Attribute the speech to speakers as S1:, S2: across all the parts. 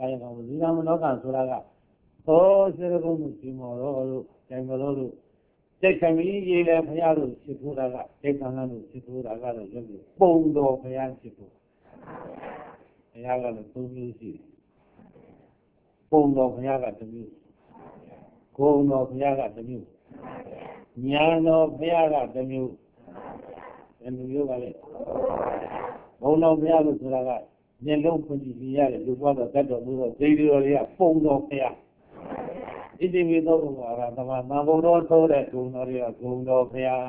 S1: ရင်ကောဇီနာမနောကဆိုတာကဟောစေရကုန်းစီမောတို့တိုင်မတော်တို့စိတ်ခမီးရေးလဲဘုရားတို့ဖြစ်ထိုးတာကစိတ်ခံန်းတို့ဖြစ်ထိုးတာကတော့ရုပ်ကိုပုံတော်ဘုရားဖြစ်ထိုးဘုရားကတော့သုံးမျိုးရှိတယ်ပုံတော်ဘုရားကတစ်မျိုးဂုဏ်တော်ဘုရားကတစ်မျိုးဉာဏ်တော်ဘုရားကတစ်မျိုးဘယ်လိုမျိုးပါလဲဘုံတော်ဘုရားလို့ဆိုတာကမျက်လုံးဖွင့်ကြည့်ရတဲ့လူဘွားတော်တတ်တော်မူသောဒိဋ္ဌိတော်တွေကပုံတော်ဘုရားဣတိဝိသောဘုရားကသမသံဘုံတော်ထိုးတဲ့ဂုဏ်တော်တွေကဂုဏ်တော်ဘုရား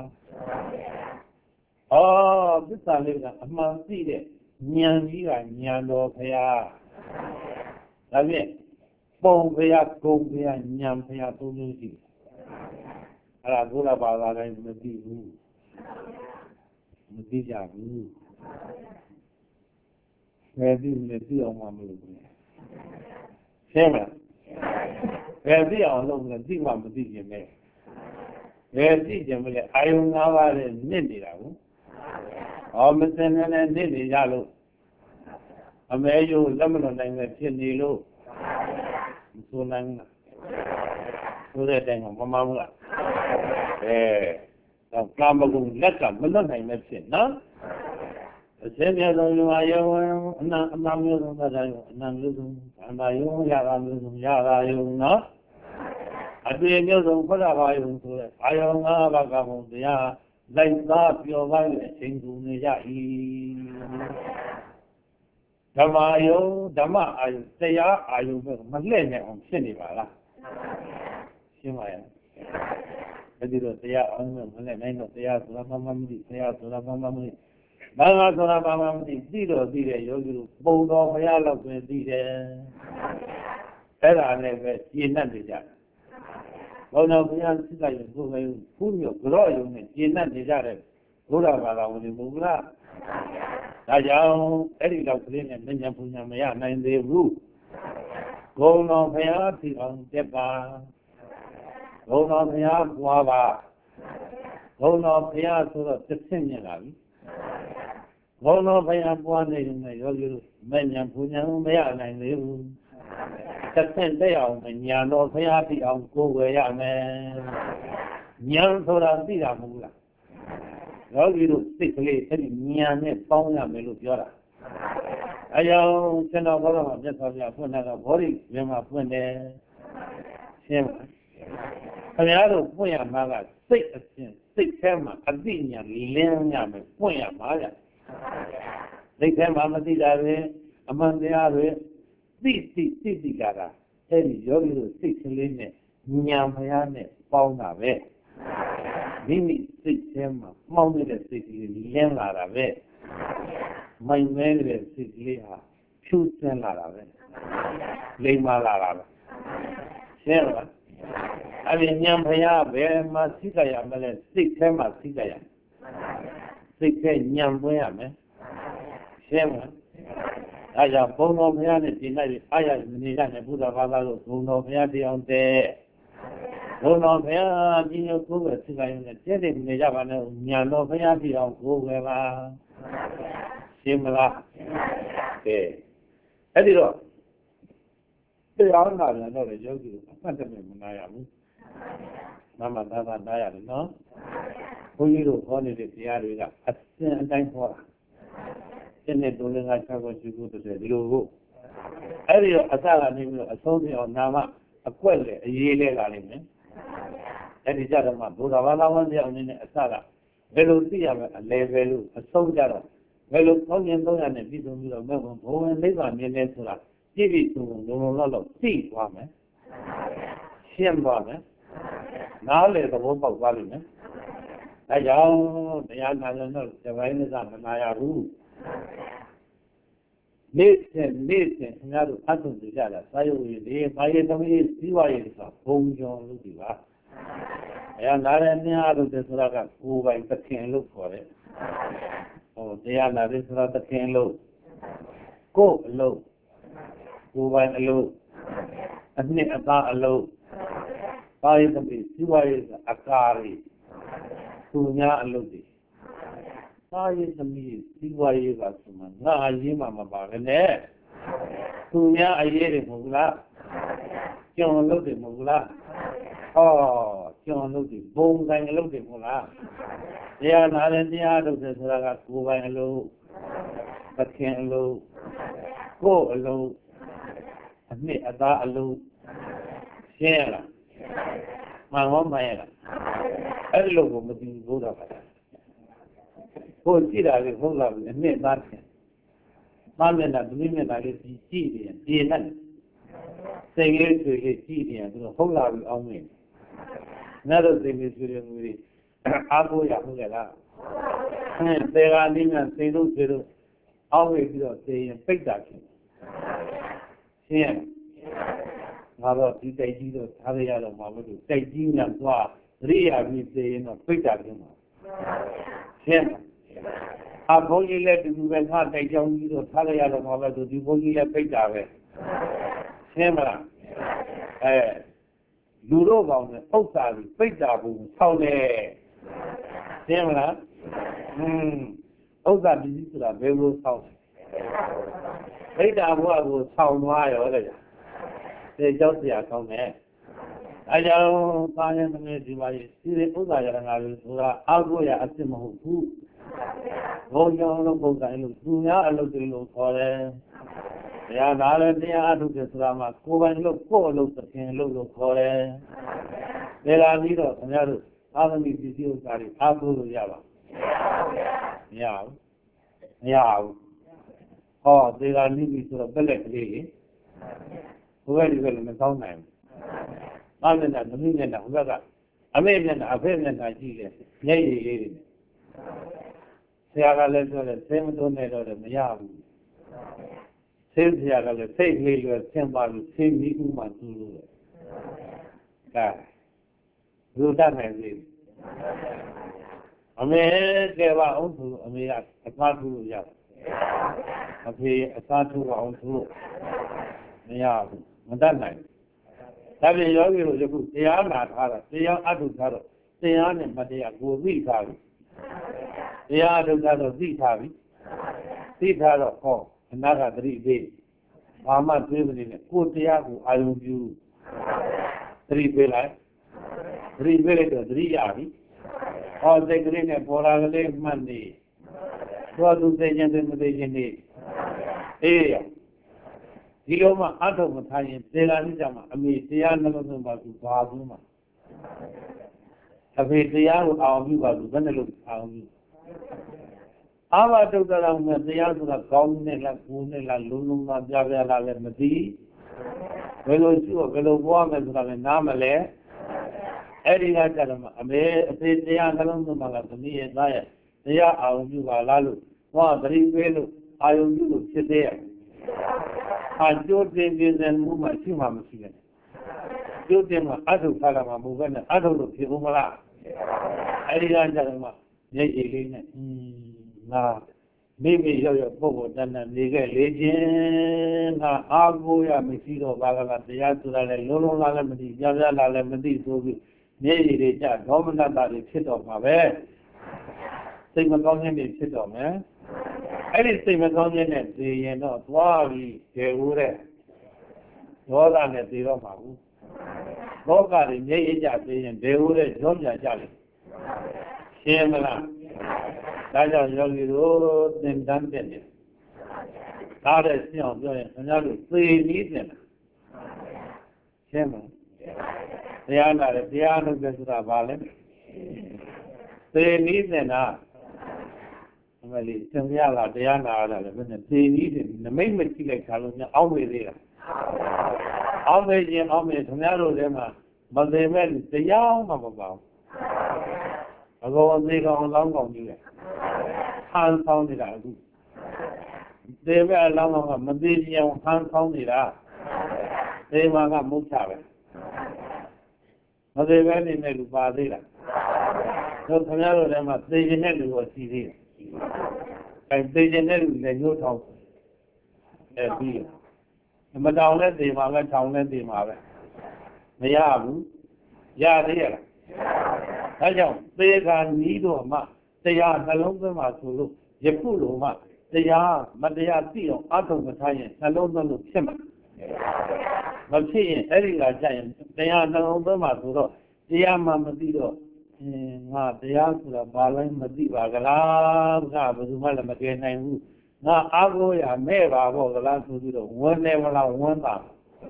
S1: သစ္စာလေးကအမှန်သိတဲ့ဉာဏ်ကြီးကဉာဏ်တော်ဘုရားဒါဖြင့်ပုံဘုရားဂုဏ်ဘုရားဉာဏ်ဘုရားသုံးမျိုးရှိတယ်အဲ့ဒါဘုရားဘာသာတိုင်းမသိဘူးမသိကြဘူးဘယ်သိလဲသိအောင်မလုပ်ဘူးရှင်းမလားဘယ်သိအောင်လုပ်လဲသိမှမသိခြင်းပဲဘယ်သိခြင်းမလဲအာယုံ၅ပါးနဲ့နစ်နေတာကိုမစင်နဲ့နစ်နေကြလို့အမဲယုံလက်မလွန်နိုင်ပဲဖြစ်နေလို့မဆိုနိုင်ဘူးဆိုတဲ့တိုင်ကမမှန်ဘူးလားတော့ကာမဂုဏ်လက်ကမလွတ်နိုင်ပဲဖြစ်နော်အစင်းမြတ်သောလူဟာယောအနန္တမျိုးစုံသတ္တယောအနန္တမျိုးစုံအန္တယောရတာမျိုးစုံရတာယုံနော်အတွေ့မျိုးစုံဘုရားဘာယုံဆိုတဲ့အာယော၅ပါးကဘုံတရားလိုက်သားပြောပါတဲ့အချိန်ကုန်နေကြ၏ဓမ္မယုံဓမ္မအာယုတရားအာယုပဲမလှည့်နိုင်အောင်ဖြစ်နေပါလားရှင်းပါရဲ့အဲဒီတော့တရားအောင်မလှည့်နိုင်တော့တရားဆိုတာမှမသိတရားဆိုတာမှမသိဘာသာဆိုတာဘာမှမသိသိတော့သိတဲ့ယောဂီတို့ပုံတော်ဘုရားလောက်ပဲသိတယ်အဲ့ဒါနဲ့ပဲရှင်းတတ်နေကြတယ်ဘုရားဘုရားစိတ်ကရုံကိုယ်ပဲခုမျိုးကြော့ရုံနဲ့ရှင်းတတ်နေကြတယ်ဘုရားဘာသာဝင်ဘုရားဒါကြောင့်အဲ့ဒီလောက်ကလေးနဲ့ဉာဏ်ပညာမရနိုင်သေးဘူးဂုဏ်တော်ဘုရားသိအောင်တက်ပါဂုဏ်တော်ဘုရားပွားပါဂုဏ်တော်ဘုရားဆိုတော့တစ်ဆင့်မြင်လာပြီဘုံတော်ဘုရားပွားနေရင်ယောဂီတို့မဉဏ်ပညာမရနိုင်သေးဘူးတစ်ဆင့်တက်အောင်ဉာဏ်တော်ဘုရားသိအောင်ကိုယ်ဝယ်ရမယ်ဉာဏ်ဆိုတာသိတာမဟုတ်လားယောဂီတို့စိတ်ကလေးအဲ့ဒီဉာဏ်နဲ့ပေါင်းရမယ်လို့ပြောတာအကြောင်းကျွန်တော်ဘောတော်မှာမြတ်စွာဘုရားဖွင့်တာကဘောဓိမြတ်မှာဖွင့်တယ်ရှင်းပါခင်ဗျားတို့ဖွင့်ရမှာကစိတ်အစဉ်စိတ်ထဲမှာအသိဉာဏ်လင်းရမယ်ဖွင့်ရမှာဗျစိတ်ထဲမှာမသိတာတွေအမှန်တရားတွေသိကြတာအဲ့ဒီယောဂီတို့စိတ်ကလေးနဲ့ဉာဏ်ဘုရားနဲ့ပေါင်းတာပဲမိမိစိတ်ထဲမှာမှောင်နေတဲ့စိတ်ကလေးလင်းလာတာပဲမိုင်မဲတဲ့စိတ်ကလေးဟာဖြူစင်လာတာပဲလိမ္မာလာတာပဲရှင်းလားအဲ့ဒီဉာဏ်ဘုရားဘယ်မှာသိကြရမလဲစိတ်ထဲမှာသိကြရစိတ်ထဲဉာဏ်ပွင့်ရမယ်ရှင်းမလားအဲကြောင့်ဘုံတော်ဘုရားနဲ့ဒီနေ့အားရမနေရတဲ့ဘုရားဘာသာတို့ဘုံတော်ဘုရားတရားတဲ့ဘုံတော်ဘုရားဒီလိုကိုယ်ပဲသိကြရင်တဲ့တဲ့နေကြပါနဲ့ဉာဏ်တော်ဘုရားတရားကိုယ်ပဲပါရှင်းမလားကဲအဲ့ဒီတော့တရားနာတယ်တော့လေယောဂီတို့အမှတ်တမဲ့မနာရဘူးမမသာသာနားရတယ်နော်ဘုန်းကြီးတို့ဟောနေတဲ့တရားတွေကအစဉ်အတိုင်းဟောတာဒီနေ့ဒုလင်္ဂ6ခုရှိခုတည်းဒီလိုကိုအဲ့ဒီတော့အစကနေပြီးတော့အဆုံးပြအောင်နာမအကွက်လေအရေးလဲလာလိမ့်မယ်အဲ့ဒီကြတော့မှဘုရားဘာသာဝင်တရားအနေနဲ့အစကဘယ်လိုသိရမလဲအလဲပဲလို့အဆုံးကြတော့ဘယ်လိုကောင်းကျင်300နဲ့ပြည်စုံပြီးတော့မဲ့ဘုံဝင်နိဗ္ဗာန်မြင်လဲဆိုတာပြည့်ပြည့်စုံစုံလုံးလုံးလောက်သိသွားမယ်ရှင်းသွားမယ်နားလေသဘောပေါက်သွားလိမ့်မယ်အဲကြောင့်တရားနာရင်တော့ဇပိုင်းနဲ့မနာရဘူးနေ့စဉ်ခင်ဗျားတို့အထုံကြတာစာရုပ်ရည်ဒီဘာရည်သမီးစီးပွားရေးဆိုဘုံကျော်လို့ဒီပါအဲနားရတဲ့များလို့ဆိုတာကကိုယ်ပိုင်သခင်လို့ခေါ်တယ်တရားနာတဲ့ဆိုတာသခင်လို့ကိုယ်အလုပ်ကိုယ်ပိုင်အလုပ်အနှစ်အသားအလုပ်ဘာရည်သမီးစီးပွားရေးအကားတွေသူများအလုပ်တွေဘာရည်သမီးစီးပွားရေးကဆိုမှငါအရေးမှမပါပဲနဲ့သူများအရေးတွေမဟုတ်လားကျွန်တော်လုပ်တယ်မဟုတ်လားဟောကျွန်တော်လုပ်တယ်ဘုံတိုင်းလုပ်တယ်မဟုတ်လားတရားနာတယ်တရားလုပ်တယ်ဆိုတာကကိုယ်ပိုင်အလုပ်သခင်အလုပ်ကိုယ်အလုပ်အနှစ်အသားအလုပ်ရှင်းရလားမှန်မှန်ရလားအဲ့ဒီလိုကိုမသိဘူးတော့ပါကိုကြည့်တာလေဟုတ်လားအနှစ်သားတယ်မှန်တယ်လားဒီမျက်နှာလေးကြည့်တယ်ပြေနဲ့စိတ်လေးတွေလေးကြည့်တယ်သူဟုတ်လားပြီးအောင်မင်းနားတော့စိတ်လေးတွေငွေအားကိုးရဟုတ်ကဲ့လားသေဃာနည်းနဲ့စိတ်တို့တွေတို့အောက်ဝေးပြီးတော့သိရင်ပိတ်တာဖြစ်ရှင်းရငါတော့ဒီတိုက်ကြီးတော့ထားရတော့မှာမဟုတ်ဘူးတိုက်ကြီးများသွားသတိရပြီးသိရင်တော့ပိတ်တာဖြစ်မှာရှင်းအဘုန်းကြီးလည်းဒီလိုပဲငါတိုက်ကြောင်းကြီးတော့ထားရတော့မှာပဲသူဒီဘုန်းကြီးလည်းပိတ်တာပဲရှင်းမလားလူတို့ကောင်နဲ့ပု္ပ္ပာပြီးပိတ်တာဘူးဆောင်းတယ်ရှင်းမလားဥစ္စာပစ္စည်းဆိုတာဘယ်လိုဆောင်းပိတ်တာဘုရားကိုဆောင်းသွားရောတဲ့ဒီကြောက်စရာကောင်းတယ်အဲကြောင့်သားရင်သမီးဒီပါရေးစီရင်ဥစ္စာရတနာတွေဆိုတာအောက်ကိုရအစ်စ်မဟုတ်ဘူးဘုံကြောင့်လုံးပုံစံလို့သူများအလုပ်တွေလို့ခေါ်တယ်တရားနာလည်းတရားအထုတ်တယ်ဆိုတာမှာကိုယ်ပိုင်လို့ကိုယ်အလုပ်သခင်လို့ခေါ်တယ်ဒါလာပြီးတော့ခင်ဗျားတို့အာသမီပစ္စည်းဥစ္စာတွေအားကိုးလို့ရပါမရဘူးမရဘူးဟောဒါလာနိပြီဆိုတော့ပက်လက်ကလေးလေဘုရားဒီကလည်းမကောင်းနိုင်ဘူးအာမနာသမီးမျက်နှာဘုရားကအမေမျက်နှာအဖေမျက်နှာကြည့်တယ်မျက်ရည်လေးတွေဆရာကလည်းပြောတယ်သိမသွန်းနေတော့လည်းမရဘူးသိဆရာကလည်းစိတ်လေးလွယ်ဆင်းပါလို့သိပြီးဥမှသူ့လို့ဒါလူတတ်နိုင်ပြီအမေကပါအောင်သူအမေကအသားထုလို့ရအဖေအသားထုအောင်သူမရဘူးမတတ်နိုင်ဒါပြင်ယောဂီတို့ယခုတရားနာထားတာတရားအထုထားတော့တရားနဲ့မတရားကိုသိထားပြီတရားအထုထားတော့သိထားပြီသိထားတော့ဟောအနာကသတိပေးဘာမှတွေးမနေနဲ့ကိုယ်တရားကိုအာရုံပြုသတိပေးလိုက်သတိပေးလိုက်တော့သတိရပြီဟောစိတ်ကလေးနဲ့ပေါ်လာကလေးမှတ်နေသွားသူသိခြင်းတွေမသိခြင်းတွေအေးရဒီလိုမှအထုမထားရင်သေလာနေကြမှာအမေတရားနှလုံးသွင်းပါသူဘာဘူးမှအဖေတရားကိုအောင်ပြုပါသူဘယ်နဲ့လို့အောင်ပြုအာဘတုတ်တော်မှာတရားဆိုတာကောင်းနေလားကိုယ်နဲ့လားလုံးလုံးသားပြပြလာလည်းမသိဘယ်လိုရှိဘယ်လိုပွားမယ်ဆိုတာလည်းနားမလဲအဲ့ဒီကကြတော့မှအမေအဖေတရားနှလုံးသွင်းပါလားသမီးရဲ့သားရဲ့တရားအောင်ပြုပါလားလို့ဟောသတိပေးလို့အာယုံပြုလို့ဖြစ်သေးရဲ့အကျိုးတင်ပြတဲ့မှုမှရှိမှမရှိနဲ့ကျိုးတင်မှာအထုထားတာမှမဟုတ်ဘဲနဲ့အထုလို့ဖြစ်ဘူးမလားအဲ့ဒီကကြတော့မှမျက်ရည်လေးနဲ့ငါမိမိရောက်ပုဂ္ဂိုလ်တဏ္ဍနေခဲ့လေခြင်းငါအာကိုရမရှိတော့ဘာကတရားဆိုတာလဲလုံးလုံးလားလည်းမသိပြပြလားလည်းမသိဆိုပြီးမျက်ရည်တွေကြဒေါမနတာတွေဖြစ်တော့မှာပဲစိတ်မကောင်းခြင်းတွေဖြစ်တော့မယ်အဲ့ဒီစိတ်မကောင်းခြင်းနဲ့သိရင်တော့သွားပြီးကျေဦးတဲ့ဒေါသနဲ့သိတော့မှာဘူးလောကတွေမျက်ရည်ကြသိရင်ဒေဦးတဲ့ကြောပြကြလိမ့်ရှင်းမလားဒါကြောင့်ယောဂီတို့သင်တန်းတက်နေဒါတဲ့ရှင်းအောင်ပြောရင်ခင်ဗျားတို့သေနည်းတင်တာရှင်းမလားတရားနာတယ်တရားလုပ်တယ်ဆိုတာဘာလဲသေနည်းတင်တာအမလီသင်ရလားတရားနာရတာလည်းဘယ်နဲ့သေနည်းတင်နမိတ်မကြည့်လိုက်ခါလို့များအောင်းမေသေးတာအောင်းမေခြင်းအောင်းမေခင်ဗျားတို့ထဲမှာမသိမဲ့တရားမှမပါဘူးအကောင်အသေးကောင်လောင်းကောင်ကြီးလေဟန်ဆောင်နေတာအခုသေမဲ့အလောင်းကောင်ကမသေးကြအောင်ဟန်ဆောင်နေတာသေမာကမုတ်ချပဲမသေးပဲနေနဲ့လူပါသေးလားတို့ခင်ဗျားတို့ထဲမှာသေခြင်းတဲ့လူကိုရှိသေးတယ်အဲသေခြင်းတဲ့လူလည်းညှို့ထောင်ပြီးမတောင်နဲ့သေမှာပဲထောင်နဲ့သေမှာပဲမရဘူးရသေးရလားဒါကြောင့်သေခါနီးတော့မှတရားနှလုံးသွင်းမှဆိုလို့ယခုလိုမှတရားမတရားသိအောင်အထုံမထားရင်နှလုံးသွင်းလို့ဖြစ်မှာမဖြစ်ရင်အဲ့ဒီကကြာရင်တရားနှလုံးသွင်းမှာဆိုတော့တရားမှမသိတော့ငါတရားဆိုတာဘာလဲမသိပါကလားကဘယ်သူမှလည်းမကယ်နိုင်ဘူးငါအားကိုးရမဲ့ပါပေါ့ကလားဆိုပြီးတော့ဝန်းနေမလားဝန်းပါ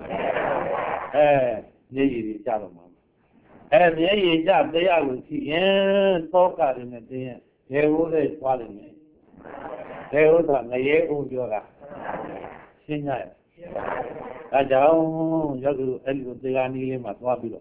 S1: မျက်ရည်တွေကျတော့မှာမျက်ရည်ကျတရားကိုရှိရင်သောကတွေနဲ့တင်းရေဟိုးလေးသွားလိမ့်မယ်ရေဟိုးကငရဲဦးပြောတာရှင်းရတယ်ဒါကြောင့်ရောက်လို့အဲ့လိုတရားနည်းလေးမှာသွားပြီးတော့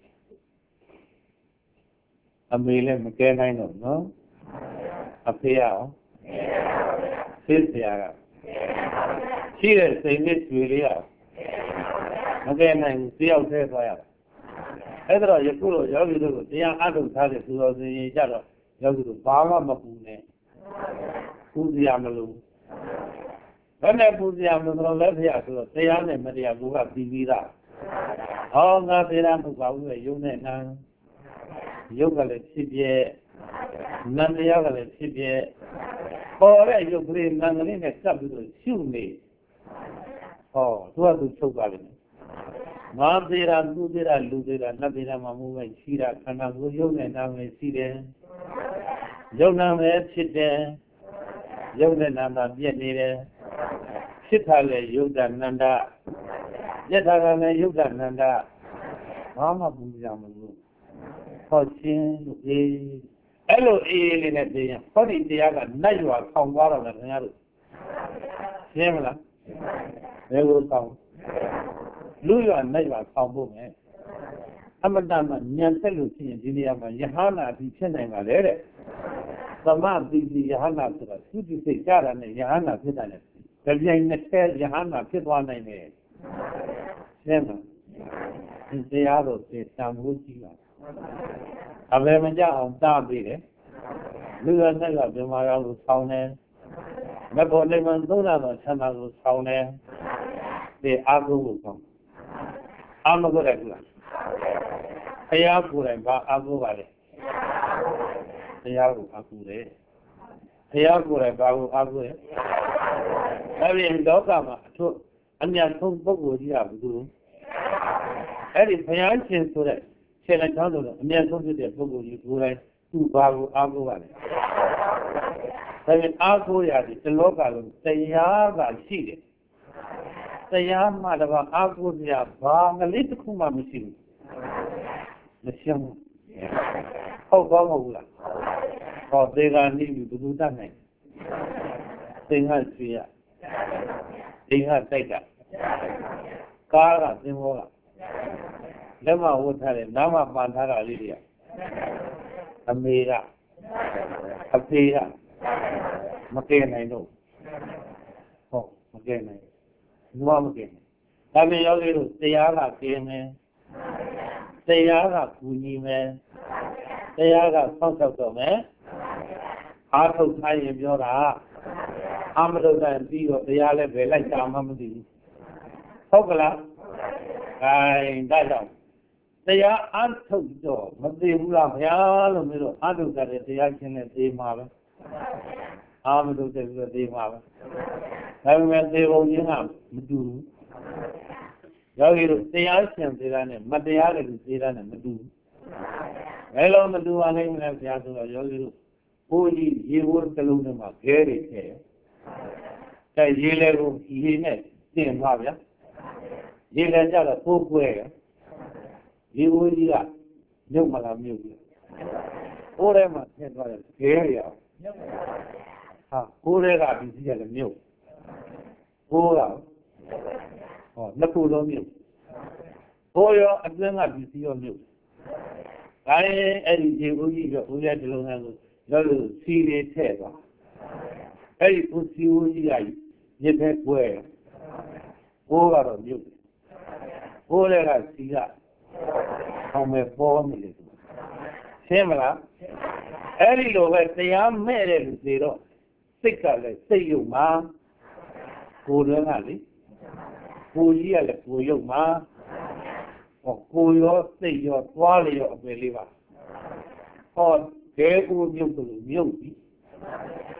S1: အမေလည်းမကဲနိုင်တော့နော်အဖေရောဆေးဆရာကရှိတဲ့စိတ်နဲ့တွေ့လေးရမကဲနိုင်ဘူးတယောက်တည်းသွားရအဲ့ဒါတော့ယခုတော့ယောဂီတို့ကိုတရားအထုတ်ထားတဲ့သူတော်စင်ကြီးကြတော့ယောဂီတို့ဘာမှမပူနဲ့ပူစရာမလိုဘယ်နဲ့ပူစရာမလိုတော့လည်းဖျားဆိုတော့တရားနဲ့မတရားကိုကပြီးပြီးသားဟောငါတရားမဟုတ်ပါဘူးရုံနဲ့နာရုပ်ကလည်းဖြစ်ပြဲနံတရားကလည်းဖြစ်ပြဲပေါ်တဲ့ရုပ်ကလေးနံကလေးနဲ့စပ်ပြီးတော့ရှုနေဟောသူကသူချုပ်ပါလိမ့်မယ်ငါသေးတာသူသေးတာလူသေးတာနတ်သေးတာမှမဟုတ်ပဲရှိတာခန္ဓာကိုယ်ရုပ်နဲ့နာမယ်ရှိတယ်ရုပ်နာမယ်ဖြစ်တယ်ရုပ်နဲ့နာမှာပြည့်နေတယ်ဖြစ်တာလေယုတ်တနန္ဒပြည့်တာကလည်းယုတ်တနန္ဒဘာမှပူကြမလို့ဟောချင်းလို့အဲ့လိုအေးလေးနဲ့ပြင်ဟောဒီတရားကနတ်ရွာခေါင်သွားတော့လည်းခင်ဗျားတို့ရှင်းမလားဘယ်လိုခေါင်လူရွာနတ်ရွာခေါင်ဖို့မယ်အမတမညံသက်လို့ဖြစ်ရင်ဒီနေရာမှာယဟနာအပြီးဖြစ်နိုင်ပါလေတဲ့သမတိတိယဟနာဆိုတာသုတိစိတ်ကြတာနဲ့ယဟနာဖြစ်တယ်ကြပြိုင်နဲ့ထဲယဟနာဖြစ်သွားနိုင်တယ်ရှင်းမလားဒီတရားတော့သိတန်ဖို့ကြီးပါအဘယ်မကြအောင်တားပြီးတယ်လူရနဲ့ကပြမရောက်လို့ဆောင်းတယ်မပေါ်နေမှသုံးတာတော့ဆန္ဒကိုဆောင်းတယ်ဒီအာဟုကိုဆောင်းအာမကိုရကူလားဘုရားကိုယ်တိုင်ဘာအာဟုပါလဲဘုရားကိုအာဟုတယ်ဘုရားကိုယ်တိုင်ဘာကိုအာဟုလဲအဲ့ဒီလောကမှာအမြတ်ဆုံးပုဂ္ဂိုလ်ကြီးကဘယ်သူအဲ့ဒီဘုရားရှင်ဆိုတဲ့ခြေလက်ချောင်းလို့အမြတ်ဆုံးဖြစ်တဲ့ပုဂ္ဂိုလ်ကြီးကိုယ်တိုင်သူ့ဘာကိုအာဟုပါလဲဒါပေမဲ့အာဟုရတယ်ဒီလောကလုံးတရားကရှိတယ်တရားမှတပါအာဟုစရာဘာငလေးတစ်ခုမှမရှိဘူးမရှင်းဘူးဟုတ်ကောင်းမဟုတ်လားဟောသေကာနိပြီဘယ်သူတတ်နိုင်သင်္ဟဆွေရသင်္ဟတိုက်ကကားကသင်္ဘောကလက်မဝတ်ထားတယ်နားမပန်ထားတာလေးတွေကအမေကအဖေကမကယ်နိုင်တော့ဟုတ်မကယ်နိုင်ဘူးမကယ်နိုင်ဒါပေမဲ့ယောဂီတို့တရားကကယ်မယ်တရားကကူညီမယ်တရားကဆောက်ရှောက်တော့မယ်အားထုတ်ထားရင်ပြောတာအာမထုတ်တဲ့ပြီးတော့တရားလည်းပဲလိုက်တာမှမသိဘူးဟုတ်ကလားဒါကြောင့်တရားအားထုတ်တော့မသိဘူးလားဗျာလို့မျိုးတော့အားထုတ်တဲ့တရားချင်းနဲ့သိမှာပဲအာမထုတ်တဲ့ပြီးတော့သိမှာပဲဒါပေမဲ့သေပုံချင်းကမတူဘူးယောဂီတို့တရားရှင်သေးတာနဲ့မတရားတဲ့လူသေးတာနဲ့မတူဘူးဘယ်လိုမတူပါလိမ့်မလဲဗျာဆိုတော့ယောဂီတို့ဘိုးကြီးရေဘိုးတစ်လုံးထဲမှာခဲတွေထည့်တဲ့ရေလေကိုရေနဲ့တင်သွားဗျာရေလေကြတော့ပိုးကွဲရရေဘိုးကြီးကမြုပ်မလားမြုပ်ဘူးဘိုးထဲမှာထည့်သွားတယ်ခဲရအောင်ဟာဘိုးထဲကပြီးစီးရတယ်မြုပ်ဘိုးကဟောနှစ်ခုလုံးမြုပ်ဘိုးရောအတွင်းကပြီးစီးရောမြုပ်ဒါရင်အဲ့ဒီရေဘိုးကြီးကဦးရတစ်လုံးကိုတော့စီးလေးထည့်သွားအဲ့ဒီဦးစီးဦးကြီးကမြစ်ထဲကွဲဘိုးကတော့မြုပ်ဘိုးလည်းကစီးကအောင်မဲ့ပေါ်နေတယ်ရှင်းမလားအဲ့ဒီလိုပဲတရားမဲ့တဲ့လူတွေတော့စိတ်ကလည်းစိတ်ယုံမှာကိုယ်လည်းကလေကိုယ်ကြီးကလည်းကိုယ်ယုံမှာဟောကိုယ်ရောစိတ်ရောသွားလေရောအပယ်လေးပါဟောဒဲကိုမြုပ်လို့မြုပ်ပြီ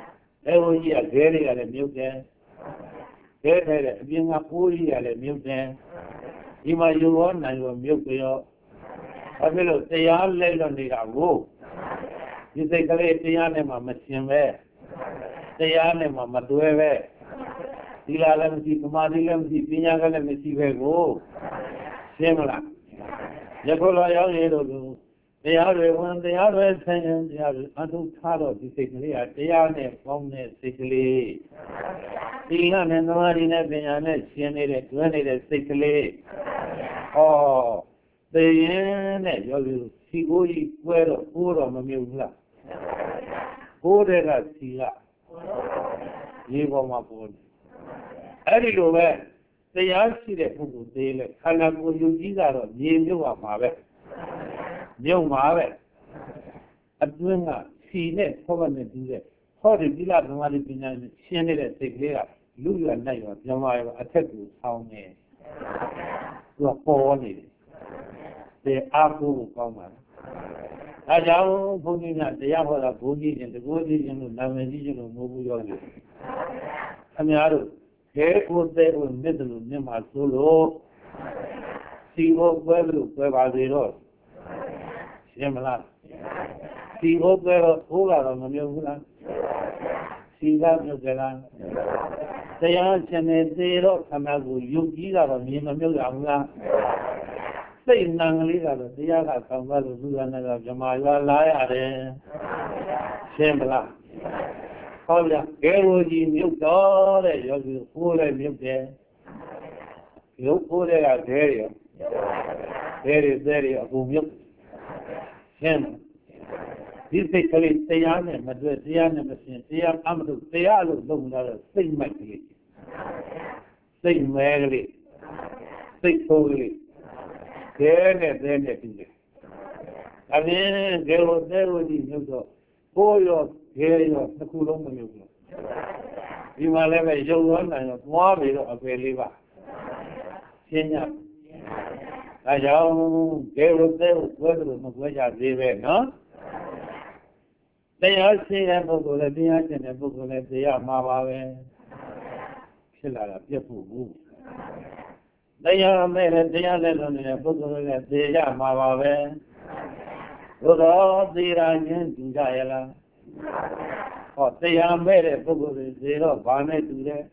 S1: Evo here, very at a mutant. There, being a poor year at a mutant. Ima you want and you milk your. I will say, I'll let on the go. You say, Kaletiana, machine where. Say, Anima, Madueve. Tilalam, Madilam, Pinagal, and Messive Similar. Yakola, they are one, they are saying they are unto Talo, they are from sickly. Tilan and Marina Benanet, Sienna, 20 sickly. Oh, the end, you see, where the poor of Mamula. Who did I see that? You are my boy. I don't know where. They are seated who they let Kanago use that of you are my way. You marvel. A doing a see net, covenant in there. How did you love the money behind the Sienna, take there? You and I, Jamai, attack you, how many? You are poor. They are who come. I don't believe that they are a boogie and the boogie and the Navajo movie. I mean, I don't. Here would they will middle of them are so low. See what where are they all? Similar. See what where all are on the Mugula. See that Mugala. They are sending zero Kamagu, you either on Yamagula. Say Nangli, the Yaga Kamagu, Lugana, Jamaya, Liar. Similar. Oh, yeah, Garoji, milk all that you pull and milk there. You pull it out there. Very, a good milk. Him. These people stay on him, but they are never seen. They are come to stay out of the same mighty. Same merely. Same holy. Then, I mean, there was milk. Oh, your hair, the cool on you. You might have a young one and a more of a liver. Kenya. I don't care what they were, no? They are saying a book of the and a book of the Yamawa. Killer, beautiful. They are made a day on a book of the Yamawa. All the Iranian to Diala. Or they are made a book of the zero, Barnet to them.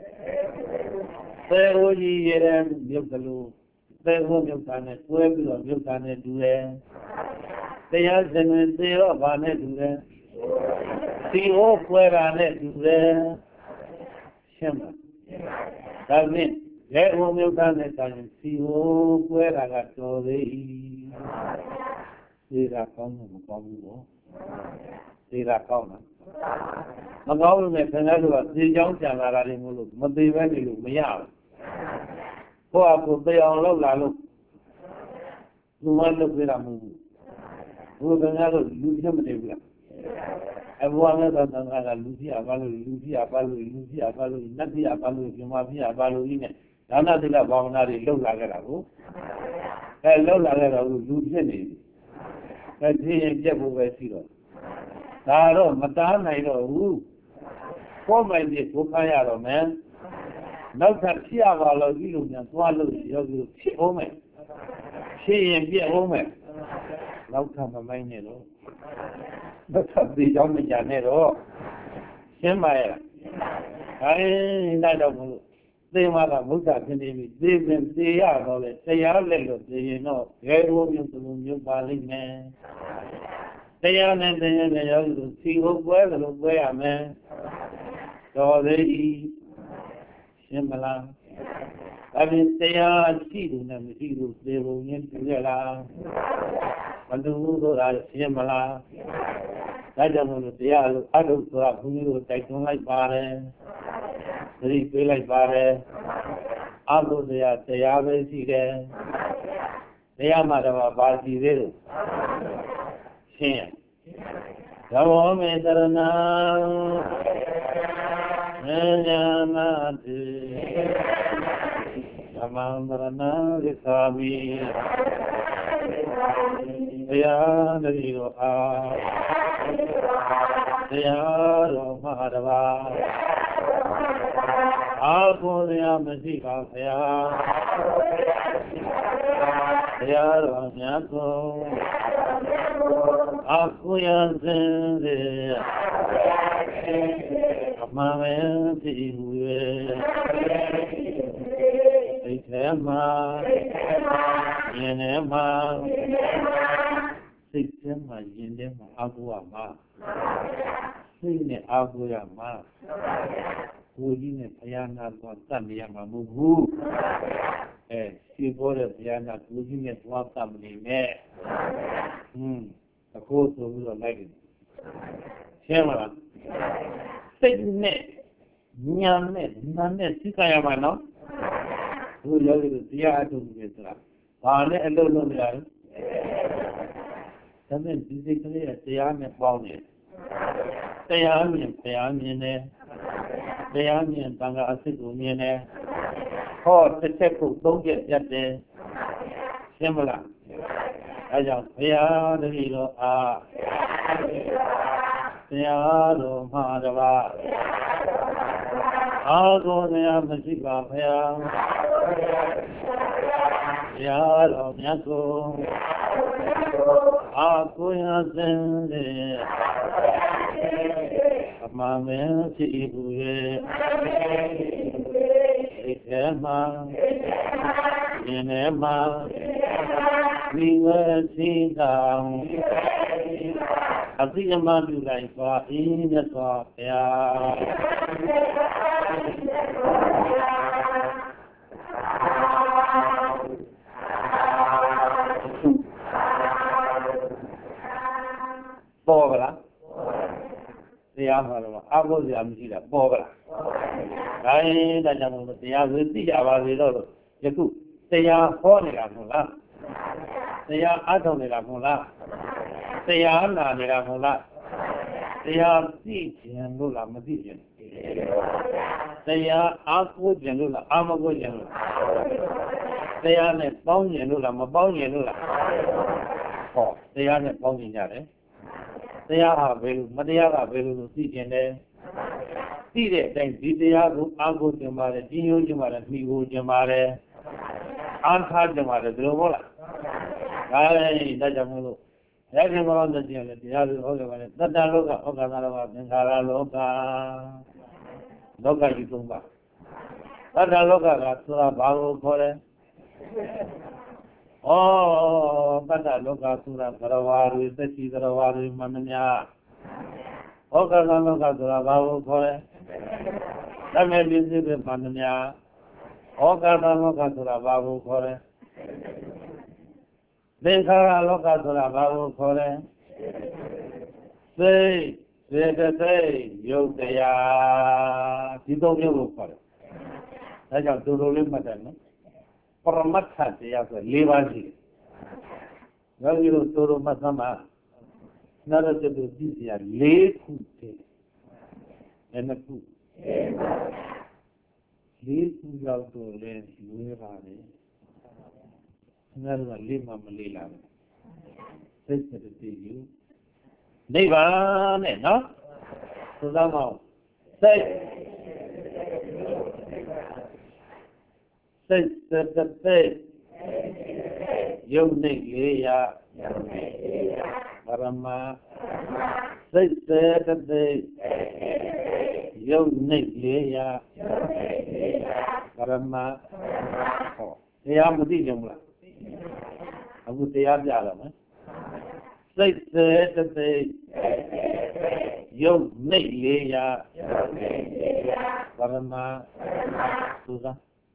S1: There will ye and Yukalu. There will you can a Pueblo of Yukan do them. They are sending zero, Barnet to them. See all where I let to them. Shema. That means, there will you can and see all where I got to the. See that come. See that come. Mà ngấu này thành ra là đi giống chẳng là đi mua lục, mà đi với đi lục mới nhau. Có ai cũng đi ông lâu là lục, lục ăn lục đi làm mua. Mua thành ra là lục cho mình đi làm. Em mua cái đó thành ra là lục gì à ba lục, nát gì à ba lục, nhưng mà gì à ba lục này, đó là thì là bao nhiêu đi lâu là cái đó. Cái lâu là cái đó lục gì này. Cái gì em chấp vô về xí rồi. Đó, mà ta này rồi, có mấy việc của khai à rồi mẹ. Nó thật xí à vào lời ví dụ nhà toa lời rồi xí ố mẹ. Xí em biết ố mẹ. Nó thật mà mấy này rồi. Nó thật đi cho mình trả này rồi. Xem mày à. Cái này đâu mà. Thế mà là mức cả trên đi. Thế mình thế à rồi. Thế à lên rồi. Thế nó. Ghé ố miếng tụi mình ba linh nè. They are and they see where the way I man. So they similar. I mean, they are seeding them, they will into their life. And the rules are similar. I don't know if they are adults who take on like Barre, they feel like Barre. Although they are very seated, they are not about Barty Riddle. Come in the now, Amandana, the Sami, the တရားတော်မှာတပါးအာကိုယ်ရာမရှိပါဘုရားတရားတော်မြတ်ကိုအာကိုရစဉ်စေအမှန်ပဲဖြစ်ဟူ၍စိတ်ထဲမှာယင်ထဲမှာစိတ်ထဲမှာယင်ထဲမှာအာကိုရမှာစိတ်နဲ့အာကိုရမှာကိုကြီးနဲ့ဘုရားနာသွားတတ်နေရမှာမဟုတ်ဘူးရှိပေါ်တဲ့ဘုရားနာကိုကြီးနဲ့သွားတတ်မနေနဲ့အခုဆိုပြီးတော့လိုက်တယ်ရှင်းမလားစိတ်နဲ့ညာနဲ့နာနဲ့သိကြရမှာနော်ဘုရားရဲ့တရားအထုံးတွေဆိုတာဘာနဲ့အလုံးလုံးရတယ်ဒါနဲ့ဒီစိတ်ကလေးကတရားနဲ့ပေါင်းတယ်တရားမြင်ဘုရားမြင်တယ်တရားမြင်တန်ခါအစစ်ကိုမြင်တယ်ဟောတစ်ချက်ကိုသုံးချက်ပြတ်တယ်ရှင်းမလားအဲကြောင့်ဘုရားတပည့်တော်အားတရားတော်မှာတပါးအာကိုယ်တရားမရှိပါဘုရားတရားတော်မြတ်ကိုအာကိုယ်ရာစဉ်စေအမှန်ပဲဖြစ်ဟူ၍စိတ်ထဲမှာယင်ထဲမှာဒီဝစီတောင်အသိအမှန်ပြုလိုက်ပါ၏မြတ်စွာဘုရားပေါ်ကလားတရားမှာတော့အဘုရားမရှိတာပေါ်ကလားဒါရင်ဒါကြောင့်မို့တရားကိုသိကြပါစေတော့ယခုတရားဟောနေတာမဟုတ်လားတရားအားထုတ်နေတာမဟုတ်လားတရားနာနေတာမဟုတ်လားတရားသိခြင်းလို့လားမသိခြင်းတရားအားကိုးခြင်းလို့လားအာမကိုးခြင်းလို့တရားနဲ့ပေါင်းခြင်းလို့လားမပေါင်းခြင်းလို့လားဟောတရားနဲ့ပေါင်းခြင်းကြတယ်တရားဟာဘယ်လိုမတရားကဘယ်လိုသိခြင်းလဲသိတဲ့အတိုင်းဒီတရားကိုအားကိုးခြင်းပါတယ်ကြီးညိုခြင်းပါတယ်မိကိုခြင်းပါတယ်အားထားခြင်းပါတယ်ဒီလိုမဟုတ်လားဒါလည်းဒါကြောင့်မို့လို့ရခင်ဘောင်းတဲ့တရားလည်းတရားတွေဟောကြပါလေတတ္တလောကဩဃာသလောကသင်္ခါရလောကလောကကြီးသုံးပါတတ္တလောကကဆိုတာဘာကိုခေါ်လဲတတ္တလောကဆိုတာသရဝါတွေသက်ရှိသရဝါတွေမှန်သမျှဩဃာသလောကဆိုတာဘာကိုခေါ်လဲတမေပစ္စည်းတွေမှန်သမျှဩဃာသလောကဆိုတာဘာကိုခေါ်လဲသင်္ခါရလောကဆိုတာဘာကိုခေါ်လဲစိတ်စေတသိက်ယုတ်တရားဒီသုံးမျိုးကိုခေါ်တယ်ဒါကြောင့်တူတူလေးမှတ်တယ်နော်ပရမတ္ထတရားဆို၄ပါးရှိတယ်ယောဂီတို့တူတူမှတ်သမှာနာရတ္တုပြည့်စရာ၄ခုတည်းနှစ်ခု၄ခုရောက်တော့လဲလွဲပါတယ်ငါတို့ကလေးမှမလေးလာဘူးစိတ်စတည်ယူနိဗ္ဗာန်နဲ့နော်ဆိုတော့မောင်စိတ်စတဲ့ယုံနေလေးရပရမစိတ်တဲ့ယုံနေလေးရပရမဟောတရားမသိကြဘူးလားအခုတရားပြတော့မယ်စိတ်တဲ့ယုံနေလေးရပရမသုသာ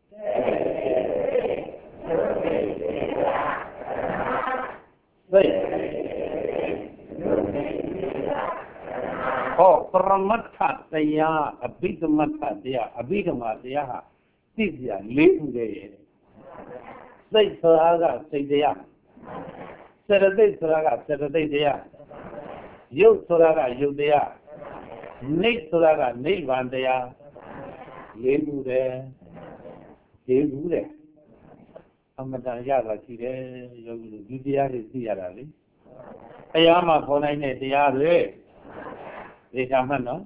S1: စိတ်ဟောပရမတ္ထတရားအဘိဓမ္မတရားအဘိဓမ္မာတရားဟာသိစရာ၄ခုတည်းရဲ့စိတ်ဆိုတာကစိတ်တရားစေတသိက်ဆိုတာကစေတသိက်တရားယုတ်ဆိုတာကယုတ်တရားနိစ္စဆိုတာကနိဗ္ဗာန်တရား၄ခုတည်း၄ခုတည်းအမတန်ရတာရှိတယ်ယောဂီတို့ဒီတရားတွေသိရတာလေတရားမှာခေါ်နိုင်တဲ့တရားတွေဒေတာမှတ်နော်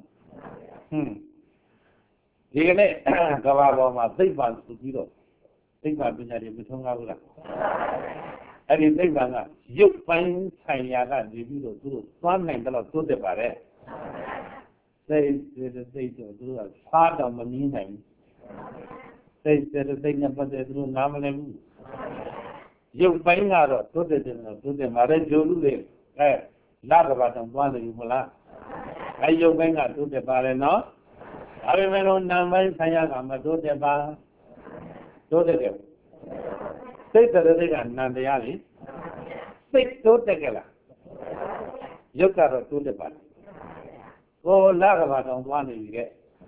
S1: ဒီကနေ့ကဘာပေါ်မှာသိပ္ပံဆိုပြီးတော့သိပ္ပံပညာတွေမထုံးကားဘူးလားအဲ့ဒီသိပ္ပံကရုပ်ပိုင်းဆိုင်ရာကနေပြီးတော့သူတို့သွားနိုင်တယ်လို့သိုးတယ်ပါတယ်စိတ်တော့သူတို့ကစားတော့မမြင်နိုင်ဘူးစိတ်နဲ့ပတ်သက်သူတို့နားမလည်ဘူးရုပ်ပိုင်းကတော့သိုးတယ်တယ်လို့သိုးတယ်မှာလည်းဂျိုလူတွေလာကဘာတောင်သွားနေပြီမလားအဲရုပ်ပိုင်းကသိုးတယ်ပါတယ်နော်ဒါပေမဲ့လို့နာမ်ပိုင်းဆိုင်ရာကမသိုးတယ်ပါသိုးတယ်တယ်စိတ်တဲ့ကနံတရားလေစိတ်တိုးတက်ကြလားရုပ်ကတော့တိုးတက်ပါတယ်ကိုလာကဘာတောင်သွားနေပြီကဲ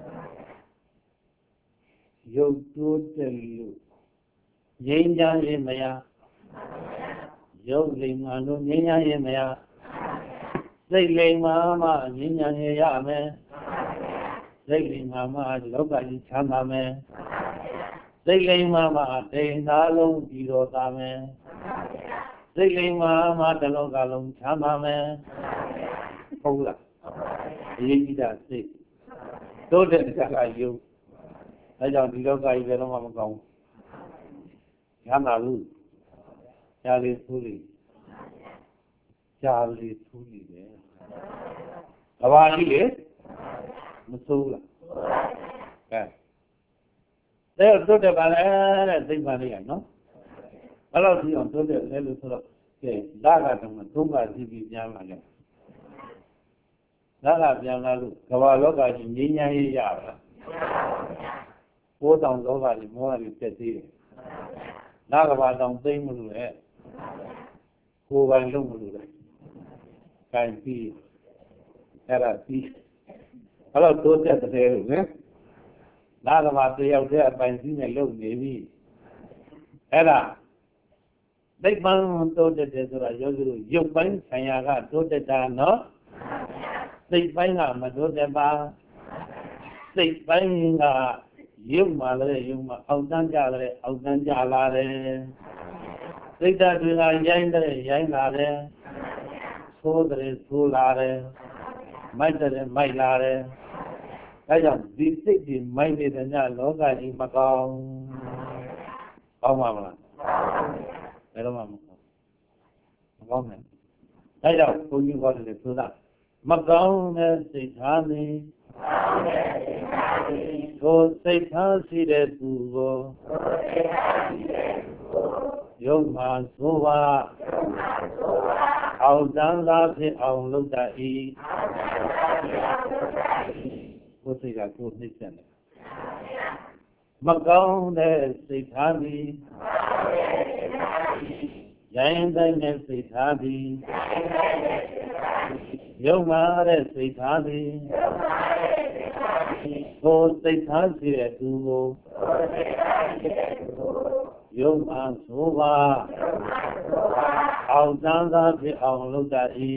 S1: ရုပ်တိုးတက်လို့ငြိမ်းချမ်းရင်မရရုပ်လိမ္မာလို့ငြိမ်းချမ်းရင်မရစိတ်လိမ္မာမှငြိမ်းချမ်းရင်ရမယ်စိတ်လိမ္မာမှလောကကြီးချမ်းသာမယ်စိတ်လိမ္မာမှတိမ်သားလုံးပြီးတော့သာမယ်စိတ်လိမ္မာမှတလောကလုံးချမ်းသာမယ်ဟုတ်လားအရေးကြီးတာစိတ်တိုးတက်ကြတာယုံအဲကြောင့်ဒီလောကကြီးဘယ်တော့မှမကောင်းဘူးချမ်းသာဘူးရှားလေးဆိုးလေးရှားလေးဆိုးလေးပဲကဘာကြီးလေမဆိုးလားကဲတိုးတက်ပါလေတဲ့သိမှလေးရနော်ဘယ်လောက်ကြည့်အောင်တိုးတက်လဲလို့ဆိုတော့ကဲလာကတော့သုံးပါးကြည့်ပြီးပြန်လာတယ်လာကပြန်လာလို့ကမ္ဘာလောကကြီးငြိမ်းချမ်းရေးရပါလားပိုးတောင်လောကကြီးမောဟကြီးတက်သေးတယ်လာကဘာတောင်သိမ့်မလို့လေကိုယ်ပိုင်လုံးမလို့လေကိုင်ပြီးအဲ့ဒါပြီးဘယ်တော့တိုးတက်တဲ့လို့လေလာကဘာတယောက်တည်းအပိုင်စီးနဲ့လုံနေပြီအဲ့ဒါသိပ္ပံတိုးတက်တယ်ဆိုတာယောဂီတို့ရုပ်ပိုင်းဆိုင်ရာကတိုးတက်တာနော်စိတ်ပိုင်းကမတိုးတက်ပါစိတ်ပိုင်းကရုပ်မှလည်းရုပ်မှအောက်တန်းကြတယ်အောက်တန်းကြလာတယ်စိတ်ဓာတ်တွေကရိုင်းတယ်ရိုင်းလာတယ်ဆိုးတယ်ဆိုးလာတယ်မိုက်တယ်မိုက်လာတယ်အဲကြောင့်ဒီစိတ်ဒီမိုက်နေတဲ့ညလောကကြီးမကောင်းကောင်းပါမလားဘယ်တော့မှမကောင်းနဲ့အဲကြောင့်ဘုန်းကြီးဟောတယ်ဆိုတာမကောင်းတဲ့စိတ်ထားသည်ကိုယ်စိတ်ထားရှိတဲ့သူကိုယုံမှဆိုပါအောင်တန်းသာဖြစ်အောင်လုပ်တတ်၏ကိုယ်စိတ်ကကိုယ်နှိမ့်ဆက်တယ်မကောင်းတဲ့စိတ်ထားသည်ရိုင်းတိုင်းတဲ့စိတ်ထားသည်ယုံမှတဲ့စိတ်ထားသည်ကိုယ်စိတ်ထားရှိတဲ့သူကိုယုံမှဆိုပါအောင်တန်းသာဖြစ်အောင်လုပ်တတ်၏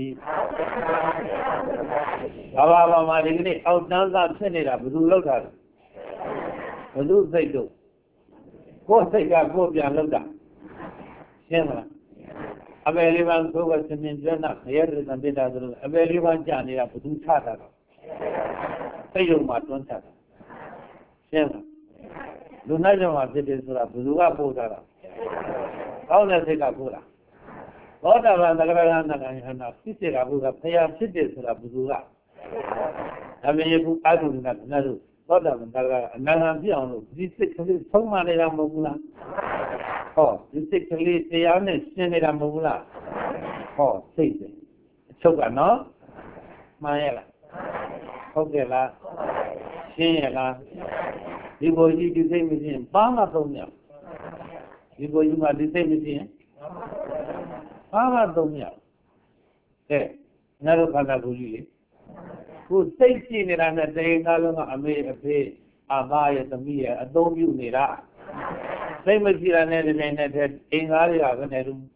S1: ဘာမှဒီကနေ့အောင်တန်းသာဖြစ်နေတာဘယ်သူလုပ်တာလဲဘယ်သူစိတ်တို့ကိုယ်စိတ်ကကိုယ်ပြန်လုပ်တာရှင်းမလားအပေလေးပန်းကိုယ်ကစင်ပြနာခရရတဲ့ပိတာဆိုလို့အပေလေးပန်းကြာနေတာဘယ်သူချတာတော့စိတ်ရုံမှာတွန်းချတာရှင်းလားလူနိုင်ကြမှာဖြစ်တယ်ဆိုတာဘယ်သူကပို့တာလဲကောင်းတဲ့စိတ်ကပို့တာဘောဓဘာသကရဏနာဟနာဖြစ်တဲ့ကဘုရားဖယားဖြစ်တယ်ဆိုတာဘယ်သူကဒါပေမဲ့ခုအာထုံကနာတို့သောတာပန်တကအနာဂံဖြစ်အောင်လို့ဒီစိတ်ကလေးဆုံးမနေတာမဟုတ်ဘူးလားဟောဒီစိတ်ကလေးတရားနဲ့ရှင်းနေတာမဟုတ်ဘူးလားဟောစိတ်တယ်အချုပ်ကနော်မှန်ရဲ့လားဟုတ်ကဲ့လားရှင်းရဲ့လားဒီဘုရားကြီးဒီစိတ်မရှင်းဘာမှသုံးရဒီဘုရားကြီးမှာဒီစိတ်မရှင်းဘာမှသုံးရကဲငါတို့ခန္ဓာကိုယ်ကြီးလေကိုစိတ်ကြည့်နေတာနဲ့တရင်သားလုံးကအမေအဖေအဘရဲ့သမီးရဲ့အသုံးပြုနေတာစိတ်မရှိတာနဲ့ဒီနေ့နဲ့အင်္ဂါတွေကဘယ်နဲ့လို့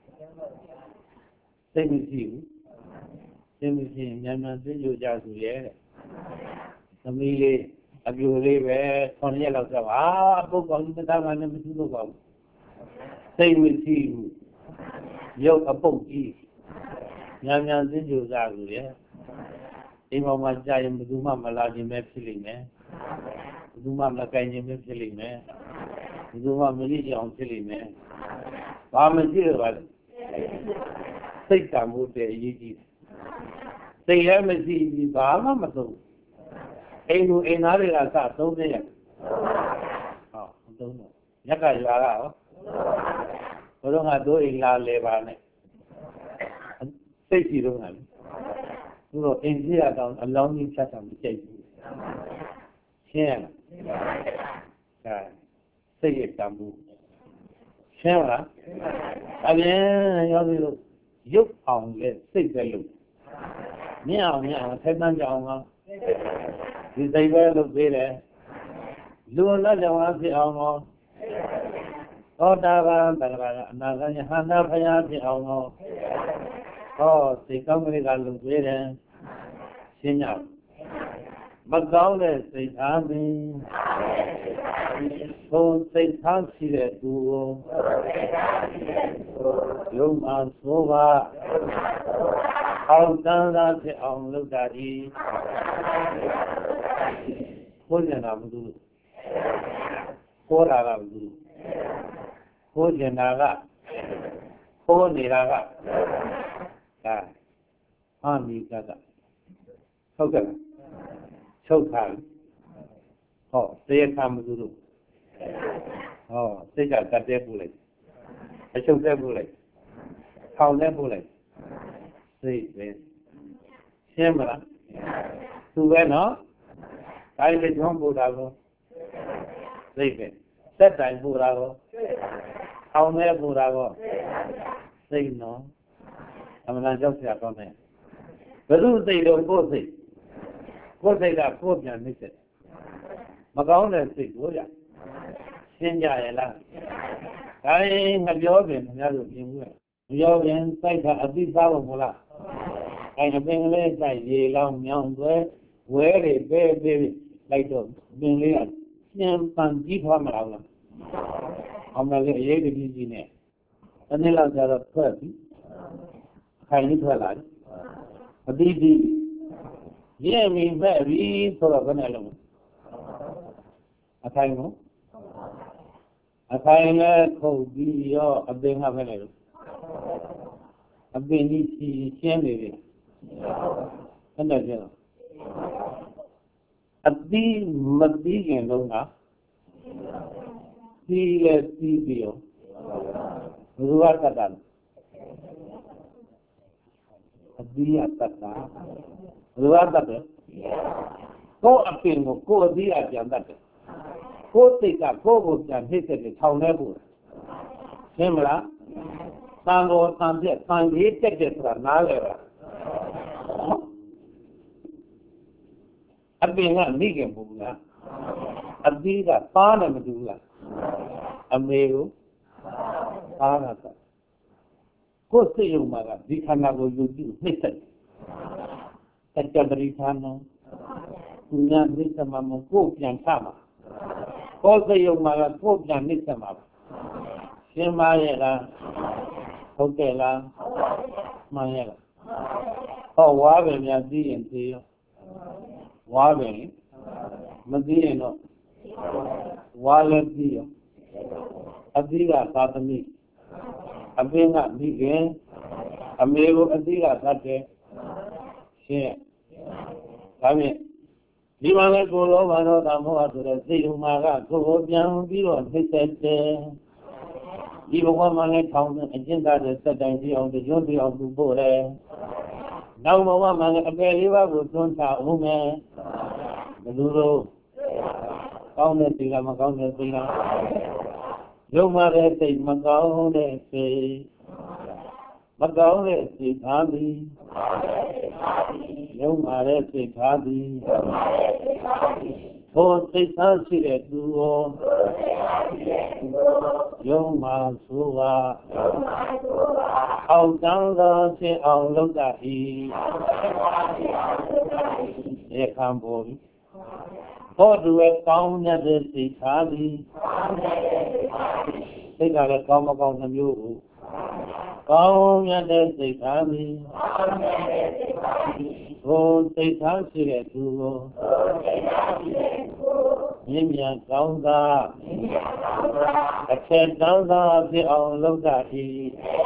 S1: စိတ်မရှိဘူးစိတ်မရှိရင်ဉာဏ်မှသိကြကြဆိုရဲ့သမီးလေးအပြိုလေးပဲ9ရက်လောက်တော့အပုတ်ကောင်းကြီးသားမှလည်းမသိလို့ပါဘူးစိတ်မရှိဘူးရုပ်အပုတ်ကြီးဉာဏ်သိကြကြဆိုရဲ့အိမ်ပေါ်မှာကြာရင်ဘယ်သူမှမလာခြင်းပဲဖြစ်လိမ့်မယ်ဘယ်သူမှမကိုင်ခြင်းပဲဖြစ်လိမ့်မယ်ဘယ်သူမှမကြည့်အောင်ဖြစ်လိမ့်မယ်ဘာမှကြည့်ရပါလဲစိတ်တမှုတဲ့အရေးကြီးစိတ်လည်းမရှိဘူးဘာမှမသုံးအိမ်လူအိမ်သားတွေကစသုံးနေရဟောမသုံးတော့ညက်ကရွာကဟောဘုရားကတို့အိမ်လာလဲပါနဲ့စိတ်ကြည့်တော့တယ်သူတို့အိမ်ကြီးရတော့အလောင်းကြီးဖြတ်တာမကြိုက်ဘူးရှင်းရလားစိတ်ရတမှုရှင်းလားအပြင်ရောက်ပြီးတော့ရုပ်အောင်လဲစိတ်ပဲလို့မြင်အောင်ထိုင်တန်းကြအောင်ဒီစိတ်ပဲလို့ပြေးတယ်လူလက်ကြောင့်ဖြစ်အောင်သောတာပန်တဂရအနာဂတ်ယဟန္တာဖယားဖြစ်အောင်ဟောစိတ်ကောင်းကလေးကလုံပြေးတယ်ရှင်းကြမကောင်းတဲ့စိတ်အားဖြင့်သို့စိတ်ထားရှိတဲ့သူကိုယုံမှဆိုပါအောင်တန်းသာဖြစ်အောင်လုပ်တာဒီကိုယ်ကျင်တာမသူကိုယ်တာကမသူကိုယ်ကျင်တာကကိုယ်နေတာကအာမိကဟုတ်ကဲ့ချုပ်ထားဟောတရားခံမသူတို့ဟောစိတ်ကတတ်တဲ့ပူလိုက်အချုပ်တဲ့ပူလိုက်ထောင်တဲ့ပူလိုက်စိတ်ပဲရှင်းမလားသူပဲနော်ဒါလည်းကျွမ်းပူတာကိုစိတ်ပဲစက်တိုင်ပူတာကိုထောင်တဲ့ပူတာကိုစိတ်နော်အမှန်ကြောက်စရာကောင်းတယ်ဘယ်သူစိတ်တော့ကိုယ်စိတ်ကိုယ်စိတ်ကကိုယ်ပြန်နှိမ့်ဆက်မကောင်းတဲ့စိတ်ကိုရရှင်းကြရဲ့လားဒါရင်ငပြောပြင်ခင်ဗျားတို့ပြင်ဘူးလားငပြောပြင်စိုက်တာအသိသားဖို့မလားအဲအပင်လေးစိုက်ရေလောင်းမြောင်းသွဲဝဲတွေပေးလိုက်တော့ပင်လေးကရှင်းပန်ကြီးထွားမလားအောင်မလေးအရေးကြီးနဲ့တနေ့လောက်ကျတော့ထွက်ပြီခိုင်ကြီးထွက်လာတယ်အတိအရင်းမိမဲ့ပြီဆိုတော့ဘယ်နဲ့လုံးအခိုင်ကိုအခိုင်လည်းခုတ်ပြီးရောအပင်ကဘယ်နဲ့လုံးအပင်ကြီးရှင်းနေတယ်ဘယ်နဲ့ကျတော့အတိမတိခင်လုံးကပြီးလည်းပြီးပြီးရောဘယ်လိုကတတ်တာအတိရတတ်တာဘယ်လိုတတ်တယ်ကိုယ်အပင်ကိုကိုယ်အတိရပြန်တတ်တယ်ကိုယ်စိတ်ကကိုယ်ကိုပြန်နှိမ့်ဆက်ပြီးထောင်နေဖို့ရှင်းမလားသံကိုသံပြက်သံကြီးတက်တယ်ဆိုတာနားလဲတာအပင်ကမိခင်ဘူးလားအတိကသားနဲ့မတူဘူးလားအမေကိုသားကကိုယ်စိတ်ယုံမှာကဒီခန္ဓာကိုယ်ယူကြည့်နှိမ့်ဆက်တက္ကပရိသနောသူများနှိမ့်ဆက်မှာမကိုယ်ပြန်ချမှာကိုယ်စိတ်ယုံမှာကကိုယ်ပြန်နှိမ့်ဆက်မှာရှင်းပါရဲ့လားဟုတ်ကဲ့လားမှန်ရဲ့လားဟောဝါပဲများသိရင်သိရောဝါပဲမသိရင်တော့ဝါလည်းသိရောအတိကသာသမီအပင်ကမိခင်အမေကိုအတိကသတ်တယ်ရှင်းဒါဖြင့်ဒီမှာလည်းကိုယ်လောဘဒေါသမောဟဆိုတဲ့စိတ်ဥမာကကိုယ်ကိုပြန်ပြီးတော့နှိမ့်ဆက်တယ်ဒီဘဝမှာလည်းထောင်အကျဉ်းသားတဲ့စက်တိုင်ကြည့်အောင်ကျွန်းပြအောင်သူပို့တယ်နောက်ဘဝမှာလည်းအပယ်လေးပါးကိုသွန်းချအောင်မယ်ဘယ်လိုလို့ကောင်းတဲ့စိတ်ကမကောင်းတဲ့စိတ်လားယုံမှတဲ့စိတ်မကောင်းတဲ့စိတ်မကောင်းတဲ့စိတ်ထားသည်ယုံမှတဲ့စိတ်ထားသည်ထိုစိတ်ထားရှိတဲ့သူကိုယုံမှဆိုပါအောင်တန်းသောဖြစ်အောင်လုပ်တတ်၏ဧကံဘောဟောသူရဲ့ကောင်းတဲ့စိတ်ထားသည်စိတ်ကလည်းကောင်းမကောင်းနှမျိုးကိုကောင်းတဲ့စိတ်ထားသည်ကိုစိတ်ထားရှိတဲ့သူကိုမြင့်မြတ်ကောင်းသာအထက်တောင်းသာဖြစ်အောင်လုပ်တတ်၏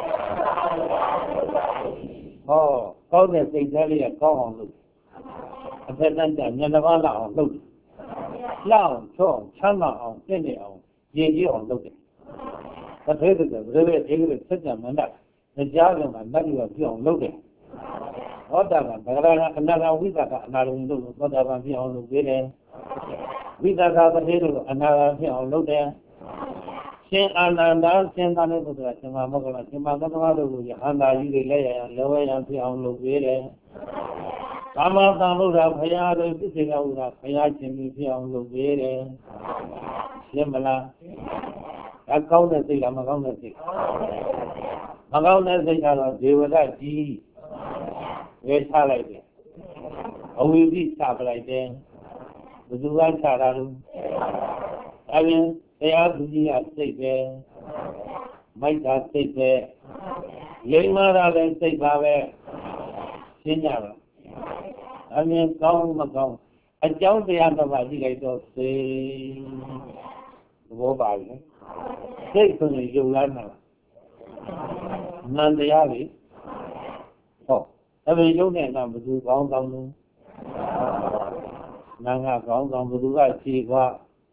S1: ဟောကောင်းတဲ့စိတ်ထားလေးကကောင်းအောင်လုပ်အထက်တန်းကျမျက်နှာပါလောက်အောင်လုပ်လောက်ချောချမ်းသာအောင်ပြည့်နေအောင်ရည်ကြီးအောင်လုပ်တယ်။ဒါသေးတယ်ဘယ်လိုလဲဒီလိုစัจ जा မန္တကြားလုံးမှာမတ်လို့ပြောင်းလုပ်တယ်။ဟောတာကဗဂရကအနာဂဝိသကအနာရုံလို့သောတာပန်ပြောင်းလုပ်ပေးတယ်။ဝိသကပတိလို့အနာဂပြောင်းလုပ်တယ်။ရှင်အာနန္ဒာရှင်သာရိပုတ္တရာရှင်မမောဂလရှင်မသတ္တဝါတို့ကိုယဟန္တာကြီးတွေလက်ရလောဝရပြောင်းလုပ်ပေးတယ်။ကာမတံလို့တာဘုရားတို့ပြည့်စုံကဥတာဘုရားရှင်ကြီးပြောင်းလုပ်ပေးတယ်။ရှင်းမလား။ဒါကောင်းတဲ့စိတ်လားမကောင်းတဲ့စိတ်မကောင်းတဲ့စိတ်ကတော့ဒေဝဒကြီးဝေချလိုက်တယ်အဝိဇ္ဇာချပလိုက်တယ်ဘယ်သူကချတာလို့အရင်တရားသူကြီးကစိတ်ပဲမိုက်တာစိတ်ပဲလိမ္မာတာလည်းစိတ်ပါပဲရှင်းကြတော့အမြင်ကောင်းမကောင်းအကြောင်းတရားတစ်ပါးကြည့်လိုက်တော့စိတ်သဘောပါလေစိတ်ဆိုရင်ယုံလားနာနန္တရားလေဟောအဲ့ဒီယုံတဲ့ကဘယ်သူကောင်းကောင်းလို့နာငါကောင်းကောင်းဘယ်သူကခြေကွာ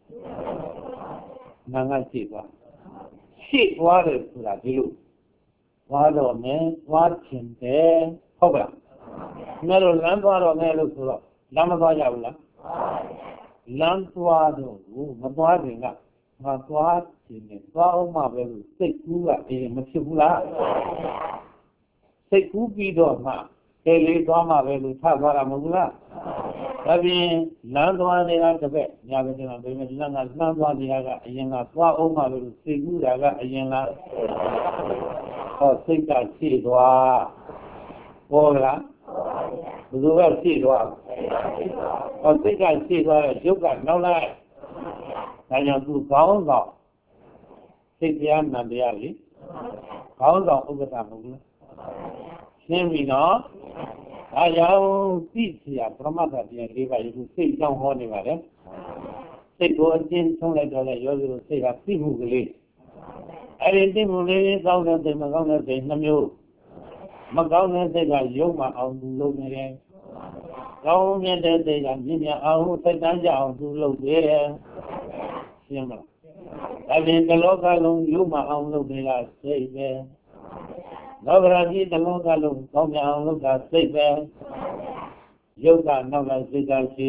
S1: နာငါခြေကွာရှေ့သွားတယ်ဆိုတာဒီလိုသွားတော့မယ်သွားချင်တယ်ဟုတ်ကလားငါတို့လမ်းသွားတော့မယ်လို့ဆိုတော့လမ်းမသွားကြဘူးလားလမ်းသွားတော့မသွားခင်ကငါသွားခြင်းနဲ့သွားအောင်မှပဲလို့စိတ်ကူးကမဖြစ်ဘူးလားစိတ်ကူးပြီးတော့မှတေးလေးသွားမှပဲလို့ထသွားတာမဟုတ်ဘူးလားဒါပြင်လမ်းသွားနေတာတစ်ပတ်ညာဘက်ကနေဘယ်မှာလမ်းကလှမ်းသွားနေတာကအရင်ကသွားအောင်မှပဲလို့စိတ်ကူးတာကအရင်လားဟောစိတ်ကဖြည့်သွားဟုတ်လားဘယ်လိုပဲဖြည့်သွားဟောစိတ်ကဖြည့်သွားတဲ့ရုပ်ကနောက်လိုက်ဒါကြောင့်သူကောင်းကောင်းစိတ်တရားနံတရားလေကောင်းကောင်းဥပဒမဟုတ်ဘူးရှင်းပြီနော်ဒါကြောင့်သိเสียပရမတ္ထတရား၄ပါးယခုစိတ်ကြောင့်ဟောနေပါတယ်စိတ်ကိုအကျဉ်းဆုံးလိုက်တော့လေယောဂီတို့စိတ်ကသိမှုကလေးအဲ့ဒီသိမှုလေးကောင်းတဲ့စိတ်မကောင်းတဲ့စိတ်နှမျိုးမကောင်းတဲ့စိတ်ကယုံမှအောင်လုပ်နေတယ်ကောင်းမြတ်တဲ့စိတ်ကမြင့်မြတ်အောင်စိတ်တန်းကြအောင်သူလုပ်သေးတယ်ရှင်းမလားဒါပြင်တလောကလုံးယုံမှအောင်လုပ်နေတာစိတ်ပဲလောကရာကြီးတလောကလုံးကောင်းမြတ်အောင်လုပ်တာစိတ်ပဲယုတ်ကနောက်လိုက်စိတ်ကရှိ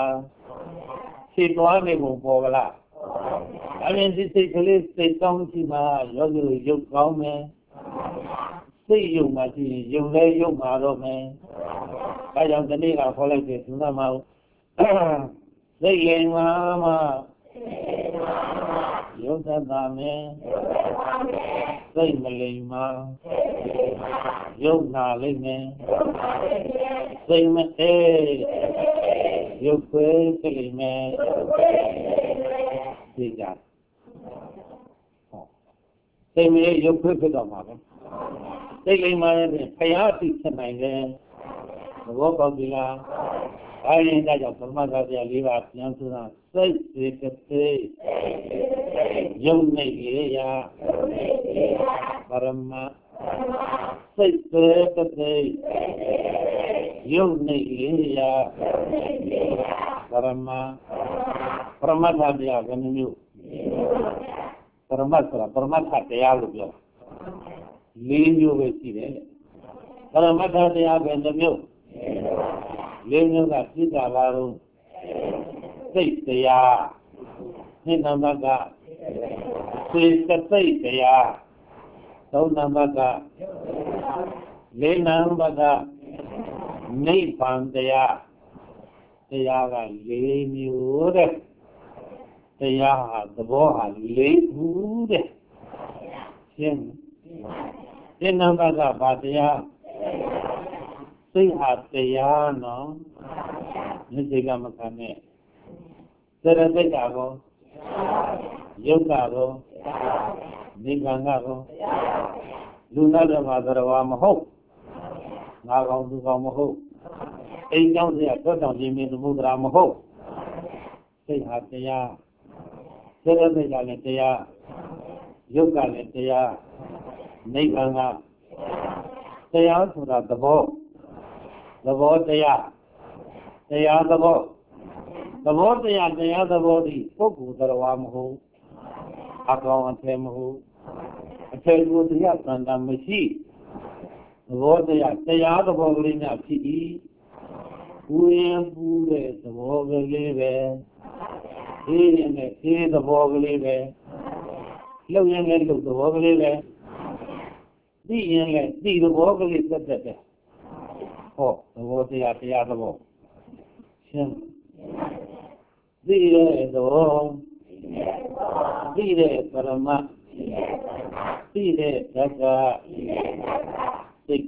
S1: သွားနေဖို့ပေါ်ကလားဒါပြင်ဒီစိတ်ကလေးစိတ်ကောင်းရှိမှယောဂီတို့ယုတ်ကောင်းမယ်စိတ်ယုံမှရှိရင်ယုံလဲယုံမှာတော့မယ်ဒါကြောင့်ဒီနေ့ကခေါ်လိုက်တယ်သူကမှစိတ်လိမ်မှာမှယုတ်သက်သာမယ်စိတ်မလိမ်မှာယုတ်နာလိမ့်မယ်စိတ်မအေးယုတ်ခွေးစိတ်လိမ်မယ်သိကြစိတ်မအေးယုတ်ခွေးဖြစ်တော့မှာပဲစိတ်လိမ်မှာလည်းဖယားသိဖြစ်နိုင်တယ်သဘောပေါက်ပြီလားဒါရင်ဒါကြောင့်ပရမတ္ထတရား၄ပါးပြန်ဆိုတာစိတ်စေတသိက်ယုံနေလေရာပရမစိတ်စေတသိက်ယုံနေလေရာပရမတ္ထတရားဘယ်နှမျိုးပရမတ္ထတရားလို့ပြော၄မျိုးပဲရှိတယ်ပရမတ္ထတရားဘယ်နှမျိုးလေးမျိုးကပြစ်တာပါတော့စိတ်တရားနှစ်နံပါတ်ကစေတသိက်တရားသုံးနံပါတ်ကလေးနံပါတ်ကနိဗ္ဗာန်တရားတရားက၄မျိုးတဲ့တရားဟာသဘောဟာ၄ခုတဲ့ရှင်းဒီနံပါတ်ကဘာတရားစိတ်ဟာတရားနော်မျက်စိကမခံနဲ့စေတသိက်ကောယုတ်ကောနိဗ္ဗာန်ကောလူနာဓမ္မသရဝါမဟုတ်ငါကောင်းသူကောင်းမဟုတ်အိမ်ကြောင့်တရားထွက်တောင်ခြင်းမင်းသမုဒ္ဒရာမဟုတ်စိတ်ဟာတရားစေတသိက်ကလည်းတရားယုတ်ကလည်းတရားနိဗ္ဗာန်ကတရားဆိုတာသဘောတရားတရားသဘောတရားတရားသဘောဒီပုဂ္ဂိုလ်တရားမဟုတ်အကောင်အထည်မဟုတ်အထည်ကိုတရားသံတမရှိသဘောတရားသဘောကလေးများဖြစ်၏ဦးရင်ပူတဲ့သဘောကလေးပဲအေးရင်လည်းအေးသဘောကလေးပဲလှုပ်ရင်လည်းလှုပ်သဘောကလေးပဲသိရင်လည်းသိသဘောကလေးသက်သက်ပဲဟောသဘောတရားသဘောရှင်းသိတဲ့သဘောသိတဲ့ပရမသိတဲ့ဓက္ကစိတ်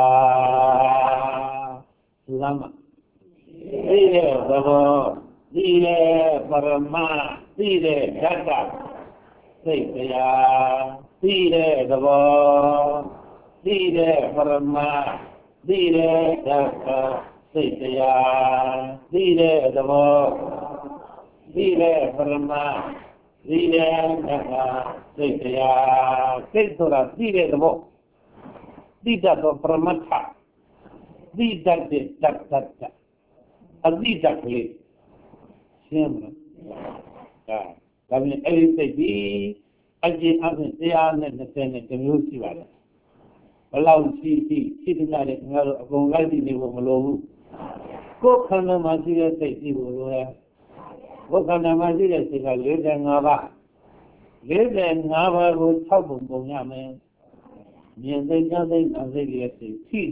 S1: တရားသုသမသိတဲ့သဘောသိတဲ့ပရမသိတဲ့ဓက္ကစိတ်တရားသိတဲ့သဘောသိတဲ့ပရမသိတဲ့ဓက္ကစိတ်တရားသိတဲ့သဘောသိတဲ့ပရမသိတဲ့ဓက္ကစိတ်တရားစိတ်ဆိုတာသိတဲ့သဘောသိတတ်သောပရမတ္ထသိတတ်တဲ့ဓက္ကအသိတတ်ကလေးရှင်းမလားဒါပြင်အဲ့ဒီစိတ်ပြီးအကျဉ်းအပြင်တရားနဲ့20မျိုးရှိပါတယ်ဘလောက်ရှိတဲ့နဲ့ငါတို့အကုန်လိုက်နေဖို့မလိုဘူးကိုယ်ခန္ဓာမှာရှိတဲ့စိတ်ရှိဖို့လိုတယ်ကိုယ်ခန္ဓာမှာရှိတဲ့စိတ်က45ပါး45ပါးကို6ပုံပုံရမယ်မြင်သိကြားသိနာသိရစိတ်သိ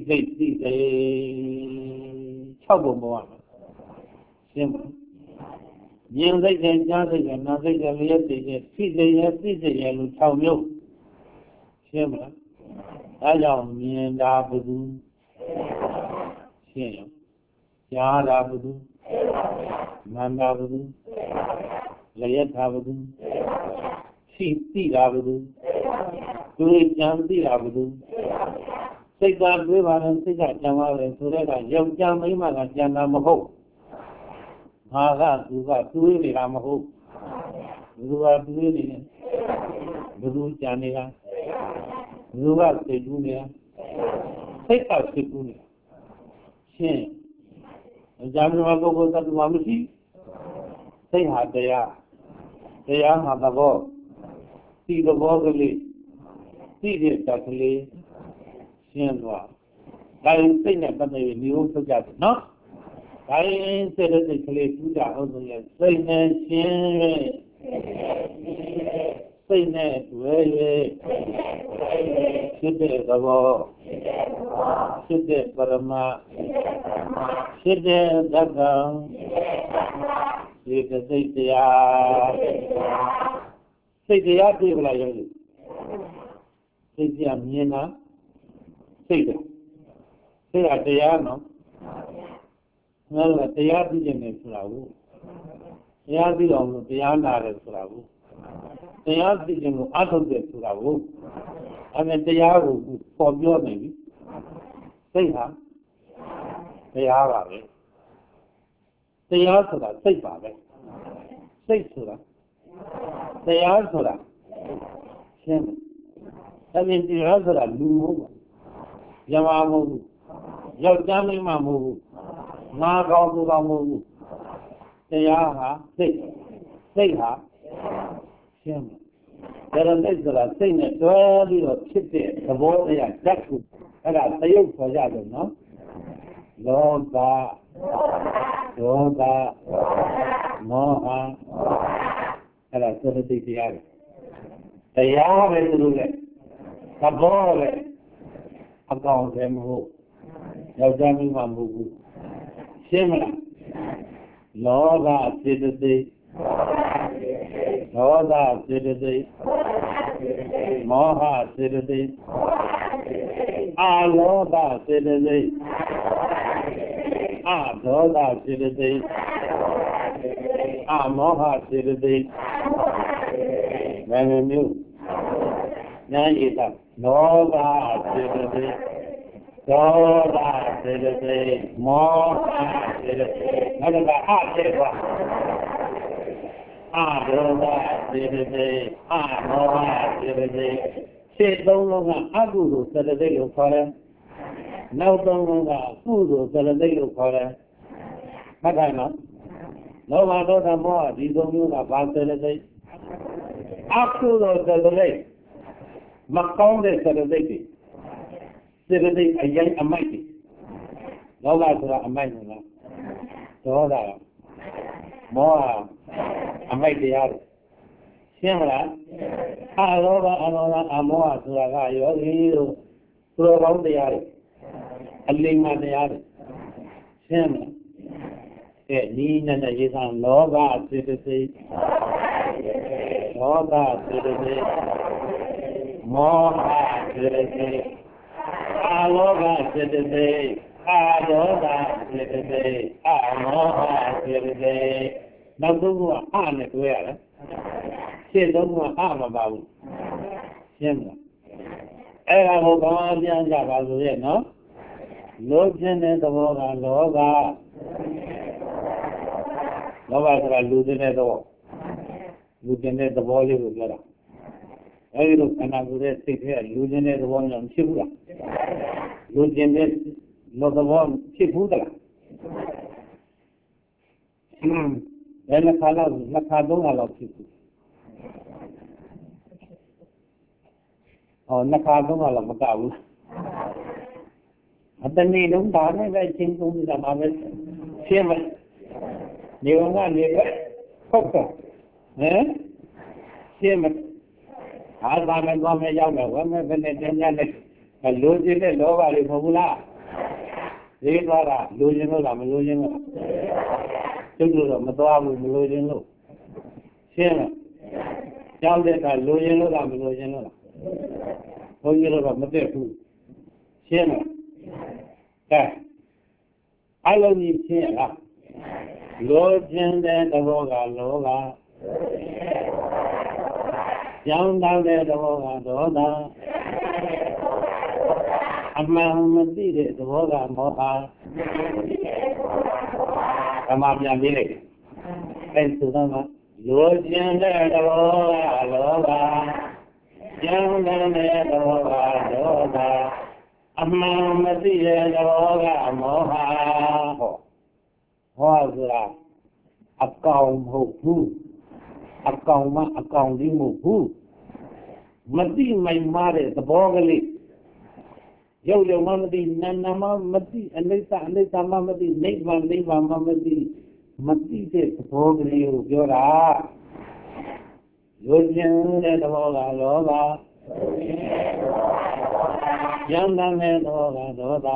S1: 6ပုံပုံရမယ်ရှင်းပါမြင်သိတဲ့ကြားသိတဲ့နာသိတဲ့လျက်သိတဲ့သိတဲ့လို့6မျိုးရှင်းမလားဒါကြောင့်မြင်တာဘုသူရှင်းရောကြားတာဘုသူနာမ်တာဘုသူလျက်တာဘုသူသိတာဘုသူတွေ့ကြံသိတာဘုသူစိတ်ကတွေးပါရင်စိတ်ကကြံပါပဲဆိုတဲ့ကယောက်ျားမိန်းမကကြံတာမဟုတ်ငါကသူကတွေးနေတာမဟုတ်သူကတွေးနေတယ်ဘုသူကြံနေတာဘုရားစိတ်ကူးနေတာစိတ်ကစိတ်ကူးနေတာရှင်းအကြမ်းမှာပုဂ္ဂိုလ်သတ္တဝါမရှိစိတ်ဟာတရားဟာသဘောသိသဘောကလေးသိတဲ့တက်ကလေးရှင်းသွားဒါရင်စိတ်နဲ့ပတ်သက်ပြီးမျိုးထုတ်ကြတယ်နော်ဒါရင်စိတ်တဲ့ကလေးထူးကြအောင်ဆိုရင်စိတ်နဲ့ရှင်းရဲ့စိတ်နဲ့တွေ့ရဲ့ဖြစ်တဲ့သဘောဖြစ်တဲ့ပရမဖြစ်တဲ့ဓက္ကံဒီစိတ်တရားတွေ့လာရုံနဲ့စိတ်တရားမြင်တာစိတ်ကတရားနော်ငါတို့ကတရားသိနေတယ်ဆိုတာကိုတရားသိအောင်လို့တရားနာတယ်ဆိုတာကိုတရားသိခြင်းကိုအထုတ်တယ်ဆိုတာကိုအဲ့ဒါတရားကိုပေါ်ပြောနေပြီစိတ်ဟာတရားပါပဲတရားဆိုတာစိတ်ပါပဲစိတ်ဆိုတာတရားဆိုတာရှင်းတယ်အဲ့ဒီတရားဆိုတာလူမဟုတ်ပါယမမဟုတ်ဘူးယောက်ျားမိန်းမမဟုတ်ဘူးငါကောင်းသူကောင်းမဟုတ်ဘူးတရားဟာစိတ်ဟာရှင်းတယ်ဒါနဲ့ဆိုတာစိတ်နဲ့တွဲပြီးတော့ဖြစ်တဲ့သဘောတရားဓာတ်ကိုအဲ့ဒါသရုပ်ခေါ်ကြတယ်နော်လောဘဒေါသမောဟအဲ့ဒါသတိတရားတွေတရားပဲသူတို့လေသဘောပဲအကောင်တယ်မဟုတ်ယောက်ျားမိန်းမမဟုတ်ဘူးရှင်းမလားလောဘစေတသိက်ဒေါသစေတသိက်မောဟစေတသိက်အာလောဘစေတသိက်အာဒေါသစေတသိက်အာမောဟစေတသိက်ဘယ်လိုမျိုးဉာဏ်ရည်တာလောဘစေတသိက်ဒေါသစေတသိက်မောဟစေတသိက်နောက်ကအာဖြစ်သွားအာဒေါသစေတသိက်အာမောဟစေတသိက်ရှင်းသုံးလုံးကအကုသိုလ်စေတသိက်ကိုခေါ်တယ်နောက်သုံးလုံးကကုသိုလ်စေတသိက်ကိုခေါ်တယ်မှတ်ထားနော်လောဘဒေါသမောဟဒီသုံးမျိုးကဘာစေတသိက်အကုသိုလ်စေတသိက်မကောင်းတဲ့စေတသိက်တွေစေတသိက်အရင်အမိုက်တွေလောဘဆိုတာအမိုက်မလားဒေါသမောဟအမိုက်တရားတွေရှင်းမလားအလောဘအလောဘအမောဟဆိုတာကယောဂီတို့သူတော်ကောင်းတရားတွေအလိမ္မာတရားတွေရှင်းမလားဒီနဲ့ရေးထားလောဘစေတသိက်ဒေါသစေတသိက်မောဟစေတသိက်အလောဘစေတသိက်အဒေါသစေတသိက်အမောဟစေတသိက်နောက်ဆုံးကအနဲ့တွဲရတယ်ရှင်းဆုံးကအမပါဘူးရှင်းမလားအဲ့ဒါကိုဘာမှပြန်ကြပါလို့ရဲ့နော်လောဘတဲ့သဘောကလောဘဆိုတာလူတဲ့သဘောလူတဲ့သဘောလေးကိုပြောတာအဲဒီလိုခန္ဓာကိုယ်ရဲ့စိတ်ထဲလူတဲ့သဘောမျိုးဖြစ်ဘူးလားလူတဲ့လောသဘောဖြစ်ဘူးလားဘယ်နှခါလောက်နှစ်ခါသုံးခါလောက်ဖြစ်ဘူးနှစ်ခါသုံးခါလောက်မကဘူးအတနေ့လုံးဒါနဲ့ပဲချင်းသုံးနေတာပါပဲရှင်းမနေဝင်ကနေပဲဟုတ်ကဲ့ရှင်းမအားသာမယ်သွားမယ်ရောက်မယ်ဝမ်းမယ်ဘယ်နဲ့တင်ညာနဲ့လိုချင်တဲ့လောဘတွေမဟုတ်ဘူးလားဒီသွားတာလိုချင်လို့လားမလိုချင်လို့ကျုပ်တို့တော့မသွားဘူးမလိုချင်လို့ရှင်းမကြောက်တဲ့ကလိုချင်လို့လားမလိုချင်လို့လားဘုန်းကြီးတို့ကမသိဘူးရှင်းမအလုံးကြီးရှင်းလားလိုချင်တဲ့သဘောကလောဘကြောင်းတောင်းတဲ့သဘောကဒေါသအမှန်မသိတဲ့သဘောကမောဟအမှန်ပြန်ပြီးလိုက်အဲဆိုတော့လိုချင်တဲ့သဘောကလောဘကြောင်းတောင်းတဲ့သဘောကဒေါသအမှန်မသိတဲ့သဘောကမောဟဟောဆိုတာအကောင်မဟုတ်ဘူးအကောင်မအကောင်လေးမဟုတ်ဘူးမသိမိုင်မားတဲ့သဘောကလေးရုပ်ရုံမှမသိနာနာမှမသိအနိစ္စအနိစ္စမှမသိနိဗ္ဗာန်နိဗ္ဗာန်မှမသိမသိတဲ့သဘောကလေးကိုပြောတာလိုချင်တဲ့သဘောကလောဘယန္တမဲ့သဘောကဒေါသ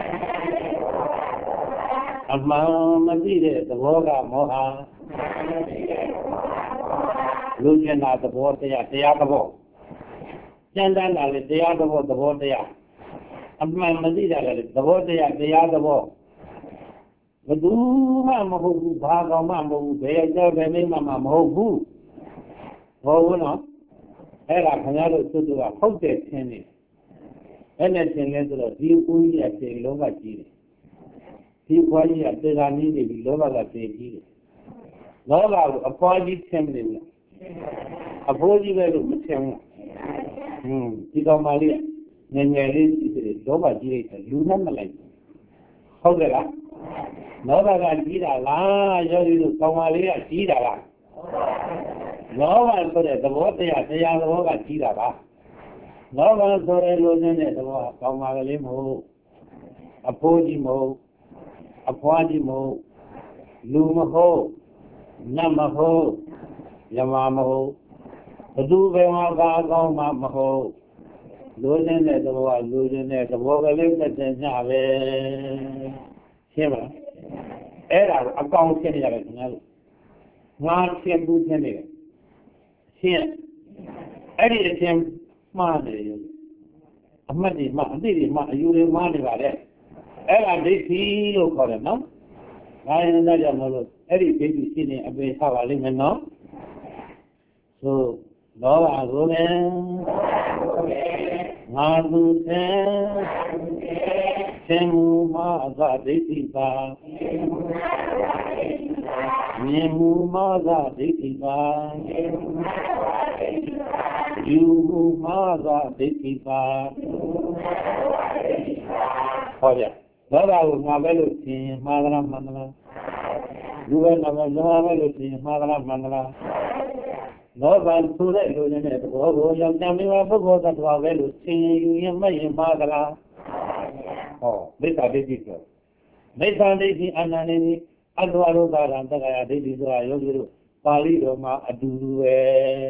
S1: အမှန်မသိတဲ့သဘောကမောဟလူကျင်တာသဘောတရားသဘောကျန်တာလည်းတရားသဘောတရားအမှန်မသိတာလည်းသဘောတရားသဘောဘယ်သူမှမဟုတ်ဘူးဘာကောင်မှမဟုတ်ဘူးဘယ်ရောက်ဘယ်မိမှမဟုတ်ဘူးဟုတ်ဘူးနော်အဲ့ဒါခင်ဗျားတို့သူတို့ကဟုတ်တယ်ထင်နေအဲ့နဲ့ထင်လဲဆိုတော့ဒီဦးကြီးအပြင်လောဘကြီးတယ်ဒီဘွားကြီးကတေဂာနည်းနေပြီလောဘကတေကြီးတယ်လောဘကိုအဖွားကြီးထင်နေတယ်အဖိုးကြီးပဲလို့မထင်ဘူးဒီကောင်မလေးငယ်ငယ်လေးကြီးတယ်လောဘကြီးလိုက်လူနဲ့မလိုက်ဟုတ်ကဲ့လားလောဘကကြီးတာလားယောဂီတို့ကောင်မလေးကကြီးတာလားလောဘဆိုတဲ့သဘောတရားသဘောကကြီးတာပါလောဘဆိုတဲ့လူနဲ့သဘောကောင်မလေးမဟုတ်အဖိုးကြီးမဟုတ်အဖွားကြီးမဟုတ်လူမဟုတ်နတ်မဟုတ်ယမမဟုတ်ဘသူပဲမှာဘာကောင်းမှမဟုတ်လူနဲ့သဘောကလူနဲ့သဘောကလေးနဲ့တင်ညပဲရှင်းပါအဲ့ဒါကိုအကောင်ရှင်းနေရတယ်ခင်ဗျားတို့ငါရှင်းဘူးရှင်းနေတယ်ရှင်းအဲ့ဒီအရှင်းမှားတယ်အမှတ်တွေမှားအသိတွေမှားအယူတွေမှားနေပါလေအဲ့ဒါဒိဋ္ဌိလို့ခေါ်တယ်နော်ဒါရင်လည်းကြောင့်မလို့အဲ့ဒီဒိဋ္ဌိရှင်းနေအပေချပါလိမ့်မယ်နော်ဆိုလောဘကိုပင်ငါသူသင်သင်မူမာသဒိဋ္ဌိပါမြင်မူမာသဒိဋ္ဌိပါယူမူမာသဒိဋ္ဌိပါဟောကြလောဘကိုငါပဲလို့သင်မှားသလားမှန်သလားလူပဲငါပဲလို့သင်မှားသလားမှန်သလားလောဘဆိုတဲ့လူနဲ့သဘောကိုယောက်ျားမင်းပုဂ္ဂိုလ်သတ္တဝါပဲလို့သင်ယူရင်မရင်မှားသလားဟောမိစ္ဆာဒိဋ္ဌိဆိုမိစ္ဆာဒိဋ္ဌိအနန္တနိအတ္တဝရုဒ္ဓရံတက္ကရာဒိဋ္ဌိဆိုတာယောဂီတို့ပါဠိတော်မှာအတူတူပဲ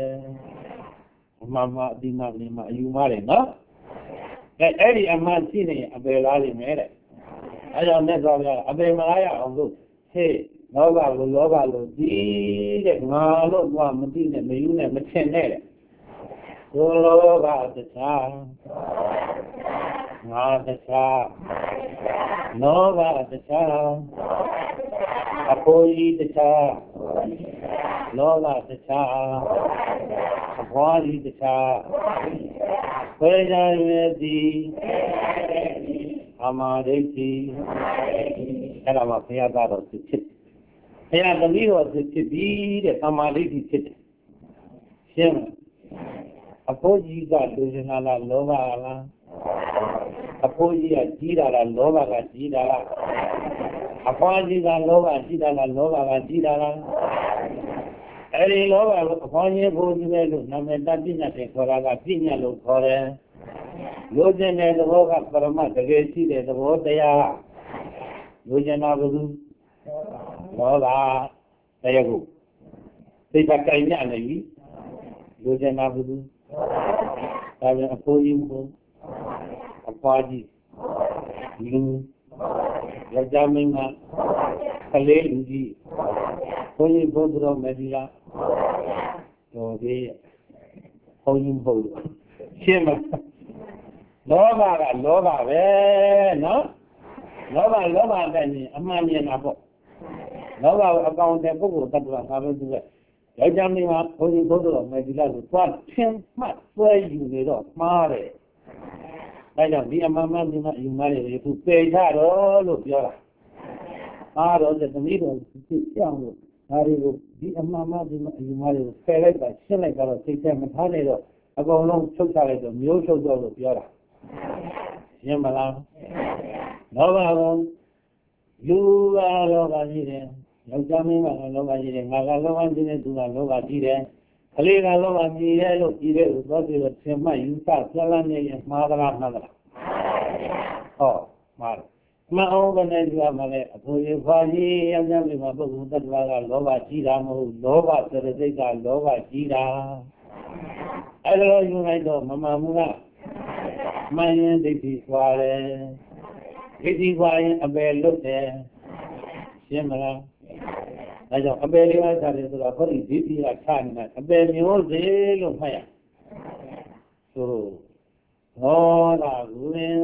S1: မှန်မှအတိမမြင်မှအယူမှားတယ်နော်အဲ့ဒီအမှန်ရှိနေရင်အပယ်လားလိမ့်မယ်တဲ့အဲကြောင့်မြတ်စွာဘုရားအပယ်မလားရအောင်လို့ဟေးလောဘကိုလောဘလို့ဒီတဲ့ငါလို့ကမသိနဲ့မယူနဲ့မထင်နဲ့တဲ့ကိုလောဘတခြားငါတခြားလောဘတခြားအဖိုးကြီးတခြားလောဘတခြားအဖွားကြီးတခြားခွဲခြားရသည်အမှားဒိဋ္ဌိအဲ့ဒါမှဘုရားကတော့ဖြစ်ဘုရားသမီးတော်ဖြစ်ပြီးတဲ့သမာဓိဋ္ဌိဖြစ်တယ်ရှင်းမလားအဖိုးကြီးကလူကျင်လာလားလောဘလားအဖိုးကြီးကကြီးတာလားလောဘကကြီးတာလားအဖွားကြီးကလောဘကြီးတာလားလောဘကကြီးတာလားအဲ့ဒီလောဘကိုအဖွားကြီးဘိုးကြီးပဲလို့နာမည်တပညာတွေခေါ်တာကပညာလို့ခေါ်တယ်လူကျင်တဲ့သဘောကပရမတ်တကယ်ရှိတဲ့သဘောတရားလူကျင်တာဘယ်သူလောဘတရားကိုသိတာကြိုင်ညနေပြီလူကျင်တာဘယ်သူဒါပြန်အဖိုးကြီးဘုံအဖွားကြီးလူယောက်ျားမင်းကကလေးလူကြီးဘုန်းကြီးဘုန်းတော်မယ်ဒီလားတော်သေးဘုန်းကြီးဘုန်းရှင်းမလောဘကလောဘပဲနော်လောဘတဲ့ရင်အမှန်မြင်တာပေါ့လောဘကိုအကောင်တဲ့ပုဂ္ဂိုလ်တ attva ငါပဲသူပဲယောက်ျားမင်းကဘုန်းကြီးဘုန်းတော်မယ်ဒီလားဆိုသွားထင်မှတ်ဆွဲယူနေတော့မှားတယ်ဒါကြောင့်ဒီအမှန်မှန်ဒီမှာယူမှားတယ်သူပယ်ချတော့လို့ပြောတာအားတော့သမီးတော်ဖြစ်ကြောင်းလို့ဒါတွေကိုဒီအမှန်မှန်ဒီမှာယူမှားတယ်ဖယ်လိုက်တာရှင်းလိုက်တော့စိတ်ထဲမထားနေတော့အကုန်လုံးချုပ်ချလိုက်တော့မျိုးချုပ်တော့လို့ပြောတာရှင်းမလားလောဘကောလူကလောဘကြီးတယ်ယောက်ျားမင်းကလောဘကြီးတယ်ငါကလောဘကြီးတယ်သူကလောဘကြီးတယ်ကလေးကလောဘကြီးတယ်လို့ကြီးတယ်လို့ပြောပြီးတော့သင်မှယူဆဆွဲလန်းနေရင်မှားသလားမှန်သလားဟောမှားတယ်မအောင်ဘယ်နဲ့ပြောမှလဲအဖိုးကြီးဖွားကြီးယောက်ျားမင်းကပုဂ္ဂိုလ်တ attva ကလောဘကြီးတာမဟုတ်လောဘစရစိတ်ကလောဘကြီးတာအဲ့လိုယူလိုက်တော့မမှန်ဘူးကမှန်ရင်ဒိဋ္ဌိခွာတယ်ဒိဋ္ဌိခွာရင်အပယ်လွတ်တယ်ရှင်းမလားဒါကြောင့်အပယ်လေးပါးချတယ်ဆိုတာဟောဒီဒိဋ္ဌိကချနေတာအပယ်မျိုးစေလို့မှတ်ရဆိုဟောတာကူရင်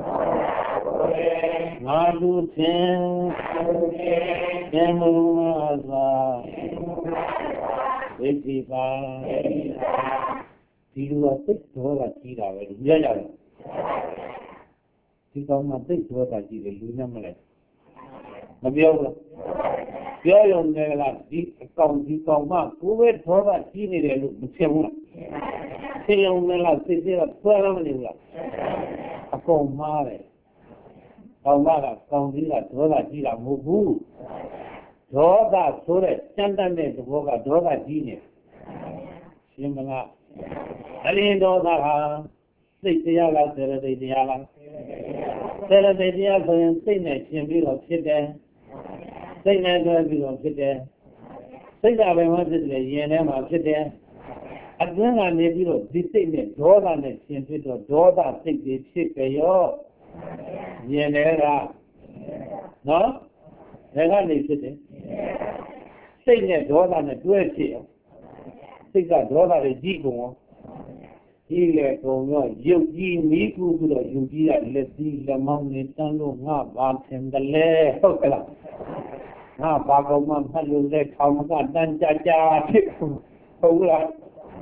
S1: ငါလူသင်သင်မူမာသာဒိဋ္ဌိပါဒီလိုစိတ်တော်ကကြီးတာပဲလူရရတယ်ဒီကောင်ကစိတ်တော်ကကြီးတယ်လူနဲ့မလဲမပြောဘူးပြောရုံနဲ့လားဒီအကောင်မှကိုယ်ပဲတော်ကကြီးနေတယ်လို့မဖြစ်ဘူးလားသိရုံနဲ့လားစိတ်ကဆွဲရမနေဘူးလားအကုန်မှားတယ်ကောင်မကကောင်ကြီးကဒေါသကြီးတာမဟုတ်ဘူးဒေါသဆိုတဲ့စံတတ်တဲ့သဘောကဒေါသကြီးနေရှင်းမလားအရင်ဒေါသဟာစိတ်တရားလားစေတသိက်တရားလားစေတသိက်တရားဆိုရင်စိတ်နဲ့ရှင်းပြီးတော့ဖြစ်တယ်စိတ်နဲ့တွဲပြီးတော့ဖြစ်တယ်စိတ်ကပဲမှဖြစ်တယ်ရင်ထဲမှာဖြစ်တယ်အတွင်းကနေပြီးတော့ဒီစိတ်နဲ့ဒေါသနဲ့ရှင်းဖြစ်တော့ဒေါသစိတ်တွေဖြစ်ကြရောရင်ထဲကနော်ဒါကနေဖြစ်တယ်စိတ်နဲ့ဒေါသနဲ့တွဲဖြစ်အောင်စိတ်ကဒေါသတွေကြီးကုန်အောင်ကြီးလေကုန်တော့ရုပ်ကြီးမီးကူပြီးတော့ယူကြီးရလက်စီးလက်မောင်းနဲ့တန်းလို့ငါပါထင်တယ်လေဟုတ်ကလားငါပါကောင်မှဖတ်လို့လက်ထောင်ကတန်းကြကြဖြစ်ဟုတ်လား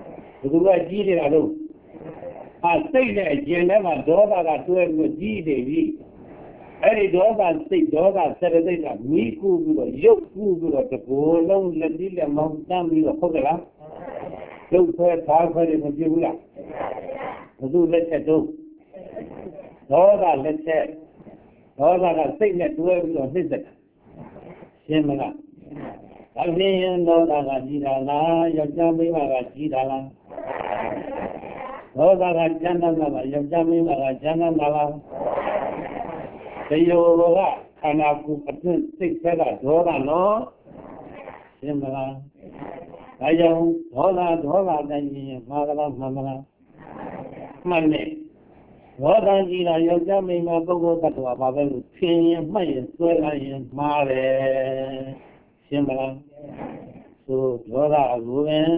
S1: သူကကြီးနေတာလို့စိတ်နဲ့ကျင်ထဲမှာဒေါသကတွဲပြီးကြီးနေပြီအဲ့ဒီဒေါသစိတ်ဒေါသစရစိတ်ကမီးကူးပြီးတော့ရုပ်ကူးပြီးတော့တကိုယ်လုံးလက်ကြီးလက်မောင်းတန်းပြီးတော့ဟုတ်ကလားရုပ်ခွဲသားခွဲတွေမကြည့်ဘူးလားဘုသူလက်ချက်တော့ဒေါသလက်ချက်ဒေါသကစိတ်နဲ့တွဲပြီးတော့နှိမ့်သက်ရှင်းမလားဒါဖြင့်ဒေါသကကြီးတာလားယောက်ျားမိန်းမကကြီးတာလားဒေါသကကျမ်းသာတာယောက်ျားမိန်းမကကျမ်းသာတာလားတယောကခန္ဓာကိုယ်အတွင်းစိတ်ဆက်ကဒေါသနော်ရှင်းမလားဒါကြောင့်ဒေါသတိုင်းရင်မှားကလားမှန်မလားမှန်တယ်ဒေါသကြီးတာယောက်ျားမိန်းမပုဂ္ဂိုလ်တ attva ပါပဲလို့ထင်ရင်မှတ်ရင်ဆွဲလိုက်ရင်မှားတယ်ရှင်းမလားဆိုဒေါသအလိုပင်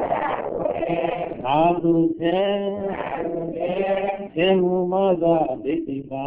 S1: အာဟုသေရှင်မူမသာဒိဋ္ဌိပါ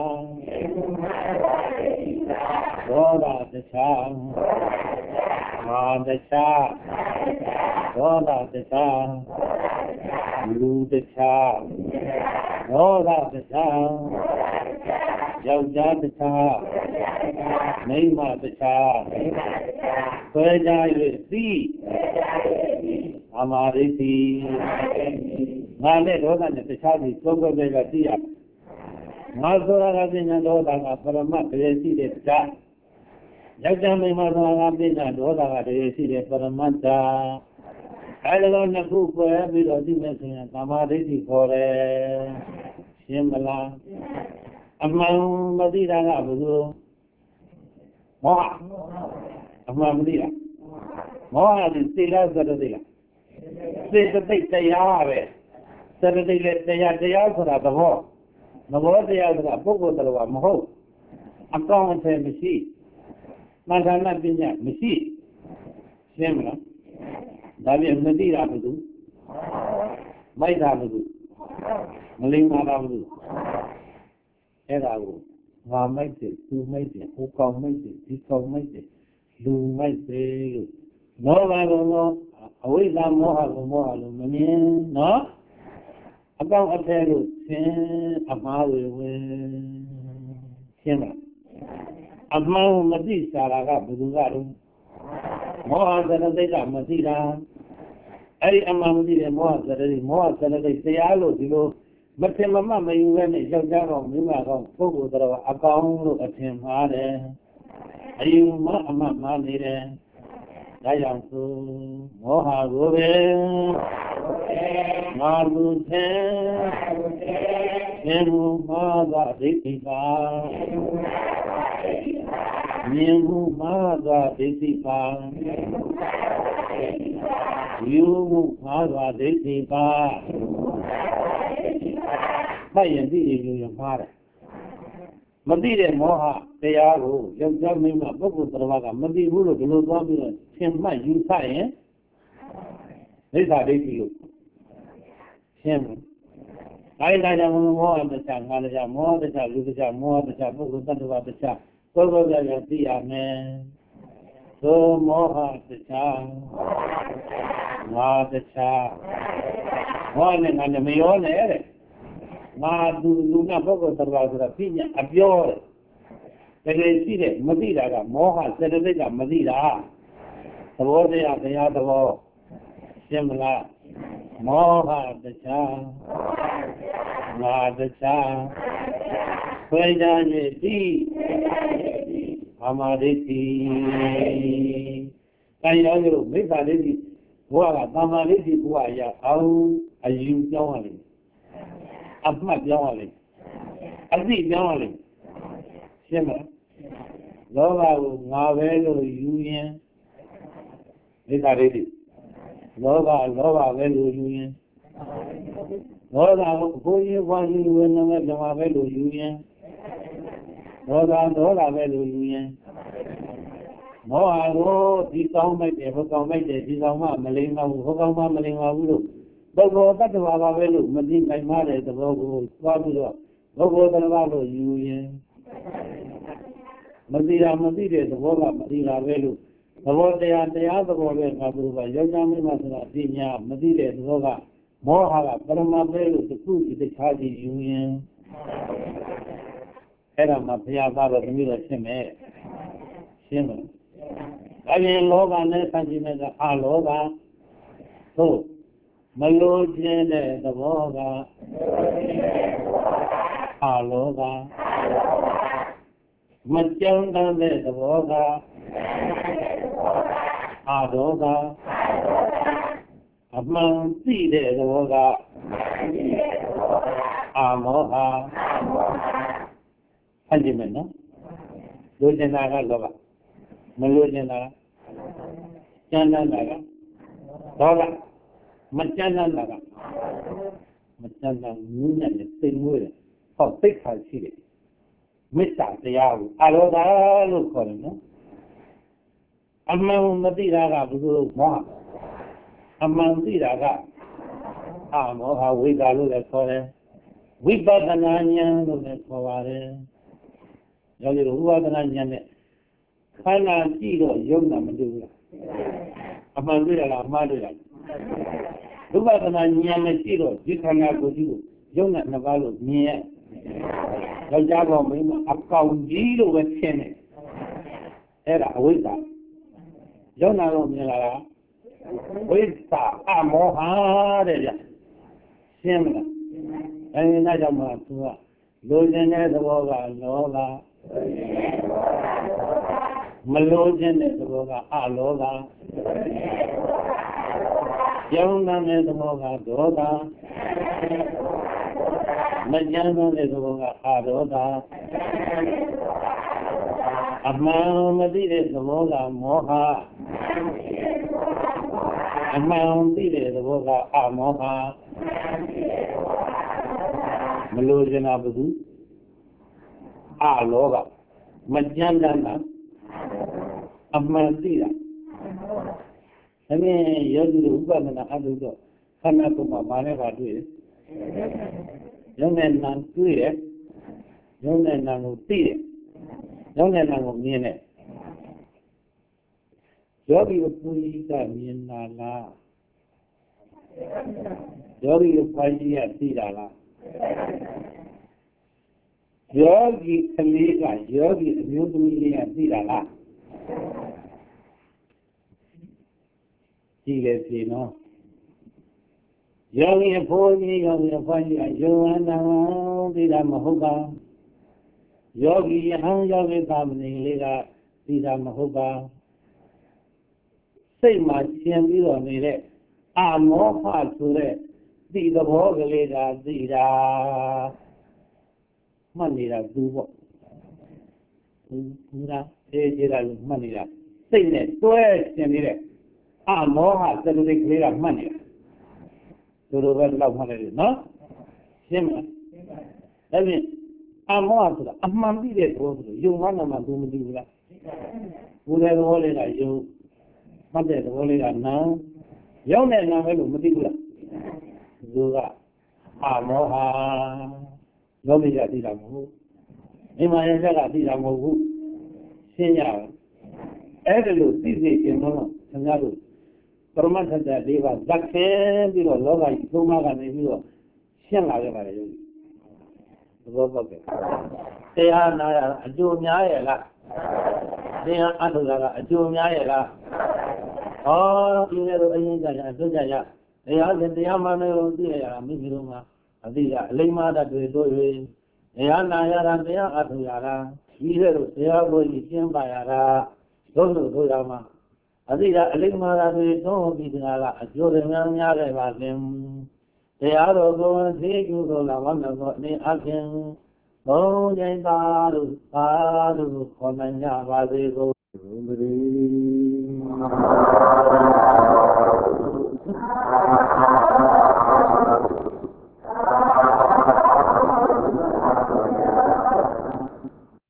S1: ဒေါသတခြားမာတခြားဒေါသတခြားလူတခြားဒေါသတခြားယောက်ျားတခြားမိန်းမတခြားဆွဲကြ၍သိအမာရိတိငါနဲ့ဒေါသနဲ့တခြားပြီးသုံးခွဲပဲကသိရငါဆိုတာကပညာဒေါသကပရမတ်တည်းရှိတဲ့တရားယောက်ျားမိန်းမဆိုတာကပညာဒေါသကတည်းရှိတဲ့ပရမတ်တာအဲဒီလိုနှစ်ခုကွဲပြီးတော့သိမယ်ဆိုရင်သမာဓိတိခေါ်တယ်ရှင်းမလားအမှန်မသိတာကဘယ်လိုမောဟအမှန်မသိတာမောဟကသိလားသတ္တိလားစေတသိက်တရားပဲသတ္တိလည်းတရားဆိုတာသဘောတရားဆိုတာပုဂ္ဂိုလ်တရားမဟုတ်အကောင်းအထည်မရှိမန္တနာပညာမရှိရှင်းမလားဒါပြန်မသိတာဘယ်သူမိုက်တာဘယ်သူမလိမ္မာတာဘယ်သူအဲ့ဒါကိုငါမိုက်တယ်သူမိုက်တယ်ဟိုကောင်မိုက်တယ်ဒီကောင်မိုက်တယ်လူမိုက်တယ်လို့မောဟကတော့အဝိဇ္ဇာမောဟကိုမောဟလို့မမြင်နော်အကောင့်အထည်လို့သင်အမှားဝင်ရှင်းလားအမှန်မသိစားတာကဘယ်သူကတော့မောဟသရတိကမသိတာအဲ့ဒီအမှန်မသိတဲ့မောဟသရတိတရားလို့ဒီလိုမထင်မမှတ်မယူရနဲ့ယောက်ျားကောင်မိန်းမကောင်ပုဂ္ဂိုလ်တော်အကောင်လို့အထင်မှားတယ်အယူမအမှတ်မှားနေတယ်ဒါကြောင့်ဆိုမောဟကိုပဲငါလူသေးရှင်မူမာသာဒိဋ္ဌိပါမြင်မှုမာသာဒိဋ္ဌိပါယူမှုမာသာဒိဋ္ဌိပါမှတ်ရင်သိရင်ယူရင်မှားတယ်မသိတဲ့မောဟတရားကိုယောက်ျားမိန်းမပုဂ္ဂိုလ်တရားကမသိဘူးလို့ဒီလိုသွားပြီးတော့သင်မှတ်ယူဆရင်ဒိဋ္ဌာဒိဋ္ဌိလို့ရှင်းမယ်။ဒါကြောင့်မောဟတရားငါတရားမောဟတရားလူတရားမောဟတရားပုဂ္ဂိုလ်တ attva တရားပုဂ္ဂိုလ်တရားသိရမယ်။သို့မောဟတရားငါတရားမောဟနဲ့ငါမရောနဲ့တဲ့ငါသူလူနာပုဂ္ဂိုလ်တရားဆိုတာပြညာအပြောတယ်တကယ်ရှိတယ်မသိတာကမောဟစေတသိက်ကမသိတာသဘောတရားသဘောရှင်းမလားမောဟတရားငါတရားဆွဲကြ၍သိအမှားဒိဋ္ဌိတရားလို့မိစ္ဆာဒိဋ္ဌိဘုရားကသမာဓိဋ္ဌိဘုရားရအောင်အယူပြောင်းရလိမ့်အမှတ်ပြောင်းရလိမ့်အသိပြောင်းရလိမ့်ရှင်းမလားလောဘကိုငါပဲလို့ယူရင်မိစ္ဆာဒိဋ္ဌိလောဘပဲလို့ယူရင်ဒေါသကိုကိုယ်ရေးပွားရေးဝေနမဲ့ဓမ္မပဲလို့ယူရင်ဒေါသပဲလို့ယူရင်မောဟကိုဒီကောင်းမိုက်တယ်ဟိုကောင်းမိုက်တယ်ဒီကောင်မှမလိမ္မာဘူးဟိုကောင်မှမလိမ္မာဘူးလို့ပုဂ္ဂိုလ်တ attva ပါပဲလို့မသိနိုင်မှတဲ့သဘောကိုသွားပြီးတော့ပုဂ္ဂိုလ်တ attva လို့ယူရင်မသိတဲ့သဘောကမသိတာပဲလို့သဘောတရားသဘောပဲငါတို့ကယောက်ျားမိန်းမဆိုတာပညာမသိတဲ့သဘောကမောဟကပရမပဲလို့တစ်ခုတခြားစီယူရင်အဲ့ဒါမှဘုရားသားတော်သမီးတော်ရှင်းမယ်ရှင်းမလားအရင်လောဘနဲ့ဆန့်ကျင်တဲ့အလောဘဟုတ်မလိုခြင်းတဲ့သဘောကအလောဘမကြမ်းတဲ့သဘောကအဒေါသအမှန်သိတဲ့သဘောကအမောဟဆန့်ကျင်မယ်နော်လိုချင်တာကလောဘမလိုချင်တာကြမ်းတမ်းတာကဒေါသမကြမ်းတမ်းတာကမကြမ်းတမ်းနည်းနဲ့သိမွေးတယ်ဟောသိခါရှိတယ်မေတ္တာတရားကိုအလောဘလို့ခေါ်တယ်နော်အမှန်မသိတာကဘုရားမောဟအမှန်သိတာကအမောဟဝိဒါလို့လည်းခေါ်တယ်ဝိပဿနာဉာဏ်လို့လည်းခေါ်ပါတယ်ယောဂီတို့ဝိပဿနာဉာဏ်နဲ့ခန္ဓာကြည့်တော့ယုံတာမတွေ့ဘူးလားအမှန်တွေ့ရလားအမှားတွေ့ရလားဝိပဿနာဉာဏ်နဲ့ကြည့်တော့ဒီခန္ဓာကိုယ်ကြီးကိုယုံတဲ့နှစ်ပါးလို့မြင်ရယောက်ျားကောင်မင်းအကောင်ကြီးလို့ပဲထင်တယ်အဲ့ဒါအဝိဇ္ဇာယုံနာတော့မြင်လာတာဝိဇ္ဇာအမောဟတဲ့ဗျရှင်းမလားအဲဒီနောက်ကြောင့်မှသူကလိုချင်တဲ့သဘောကလောဘမလိုချင်တဲ့သဘောကအလောဘယုံနာတဲ့သဘောကဒေါသမကြမ်းတဲ့သဘောကအဒေါသအမှန်မသိတဲ့သဘောကမောဟအမှန်သိတဲ့သဘောကအမောဟမလိုချင်တာဘုသူအလောဘမကြမ်းတမ်းတာအမှန်သိတာဒါဖြင့်ယောဂီတို့ဥပဒနာအထုတော့ခန္ဓာကိုယ်မှာဘာနဲ့ဘာတွေ့လဲယုံနဲ့နာတွေ့တယ်ယုံနဲ့နာကိုသိတယ်ယုံနဲ့နာကိုမြင်တယ်ယောဂီတို့ပူရိကမြင်တာလားယောဂီတို့ဖိုင်းကြီးကသိတာလားယောဂီကလေးကယောဂီအမျိုးသမီးလေးကသိတာလားကြည့်လေပြီနော်ယောဂီအဖိုးကြီးယောဂီအဖိုးကြီးကယုံအနာသိတာမဟုတ်ပါယောဂီယဟန်ယောဂီသာမဏေလေးကသိတာမဟုတ်ပါစိတ်မှာရှင်ပြီးတော့နေတဲ့အမောဟဆိုတဲ့ဒီသဘောကလေးကသိတာမှတ်နေတာသူပေါ့သူကအေးကြတယ်လို့မှတ်နေတာစိတ်နဲ့တွဲရှင်နေတဲ့အမောဟသတိကလေးကမှတ်နေတာသူတို့ပဲလောက်မှတ်တယ်နော်ရှင်းမလားဒါဖြင့်အမောဟဆိုတာအမှန်သိတဲ့သဘောဆိုယုံမှနာမှသူမသိဘူးလားဘုရားသဘောလေးကယုံမှတ်တဲ့သဘောလေးကနာရောက်တဲ့နာပဲလို့မသိဘူးလားသူကအမောဟလောဘရသိတာမဟုတ်အိမ်မှာရက်ကသိတာမဟုတ်ဘူးရှင်းရအောင်အဲ့ဒါလို့သိစေခြင်းတော့ခင်ဗျားတို့ပရမတ္ထတ၄ပါးဇက်ခဲပြီးတော့လောကကြီးသုံးပါးကနေပြီးတော့ရှင်းလာခဲ့ပါတယ်ယုံသဘောပေါက်တယ်တရားနာရအကျိုးများရဲ့လားတရားအထုတာကအကျိုးများရဲ့လားဟောဒီလိုအရင်ကအစွတ်ကြရတရားစဉ်တရားမှန်လို့သိရတာမိမိတို့မှာအသိကအလိမ္မာတတွေတို့၍တရားနာရတာတရားအထုရတာဒီလိုတရားကိုရှင်းပါရတာတို့တို့ရမှာအသိကအလိမ္မာတတွေသုံးပြီးတာကအကျိုးတွေများခဲ့ပါခြင်းတရားတော်ကိုသိကျူတော်လာဝမ်းတော်အနေအချင်းဘုံကျင်သာတို့သာတို့ခေါ်နိုင်ကြပါစေကုန်သတည်း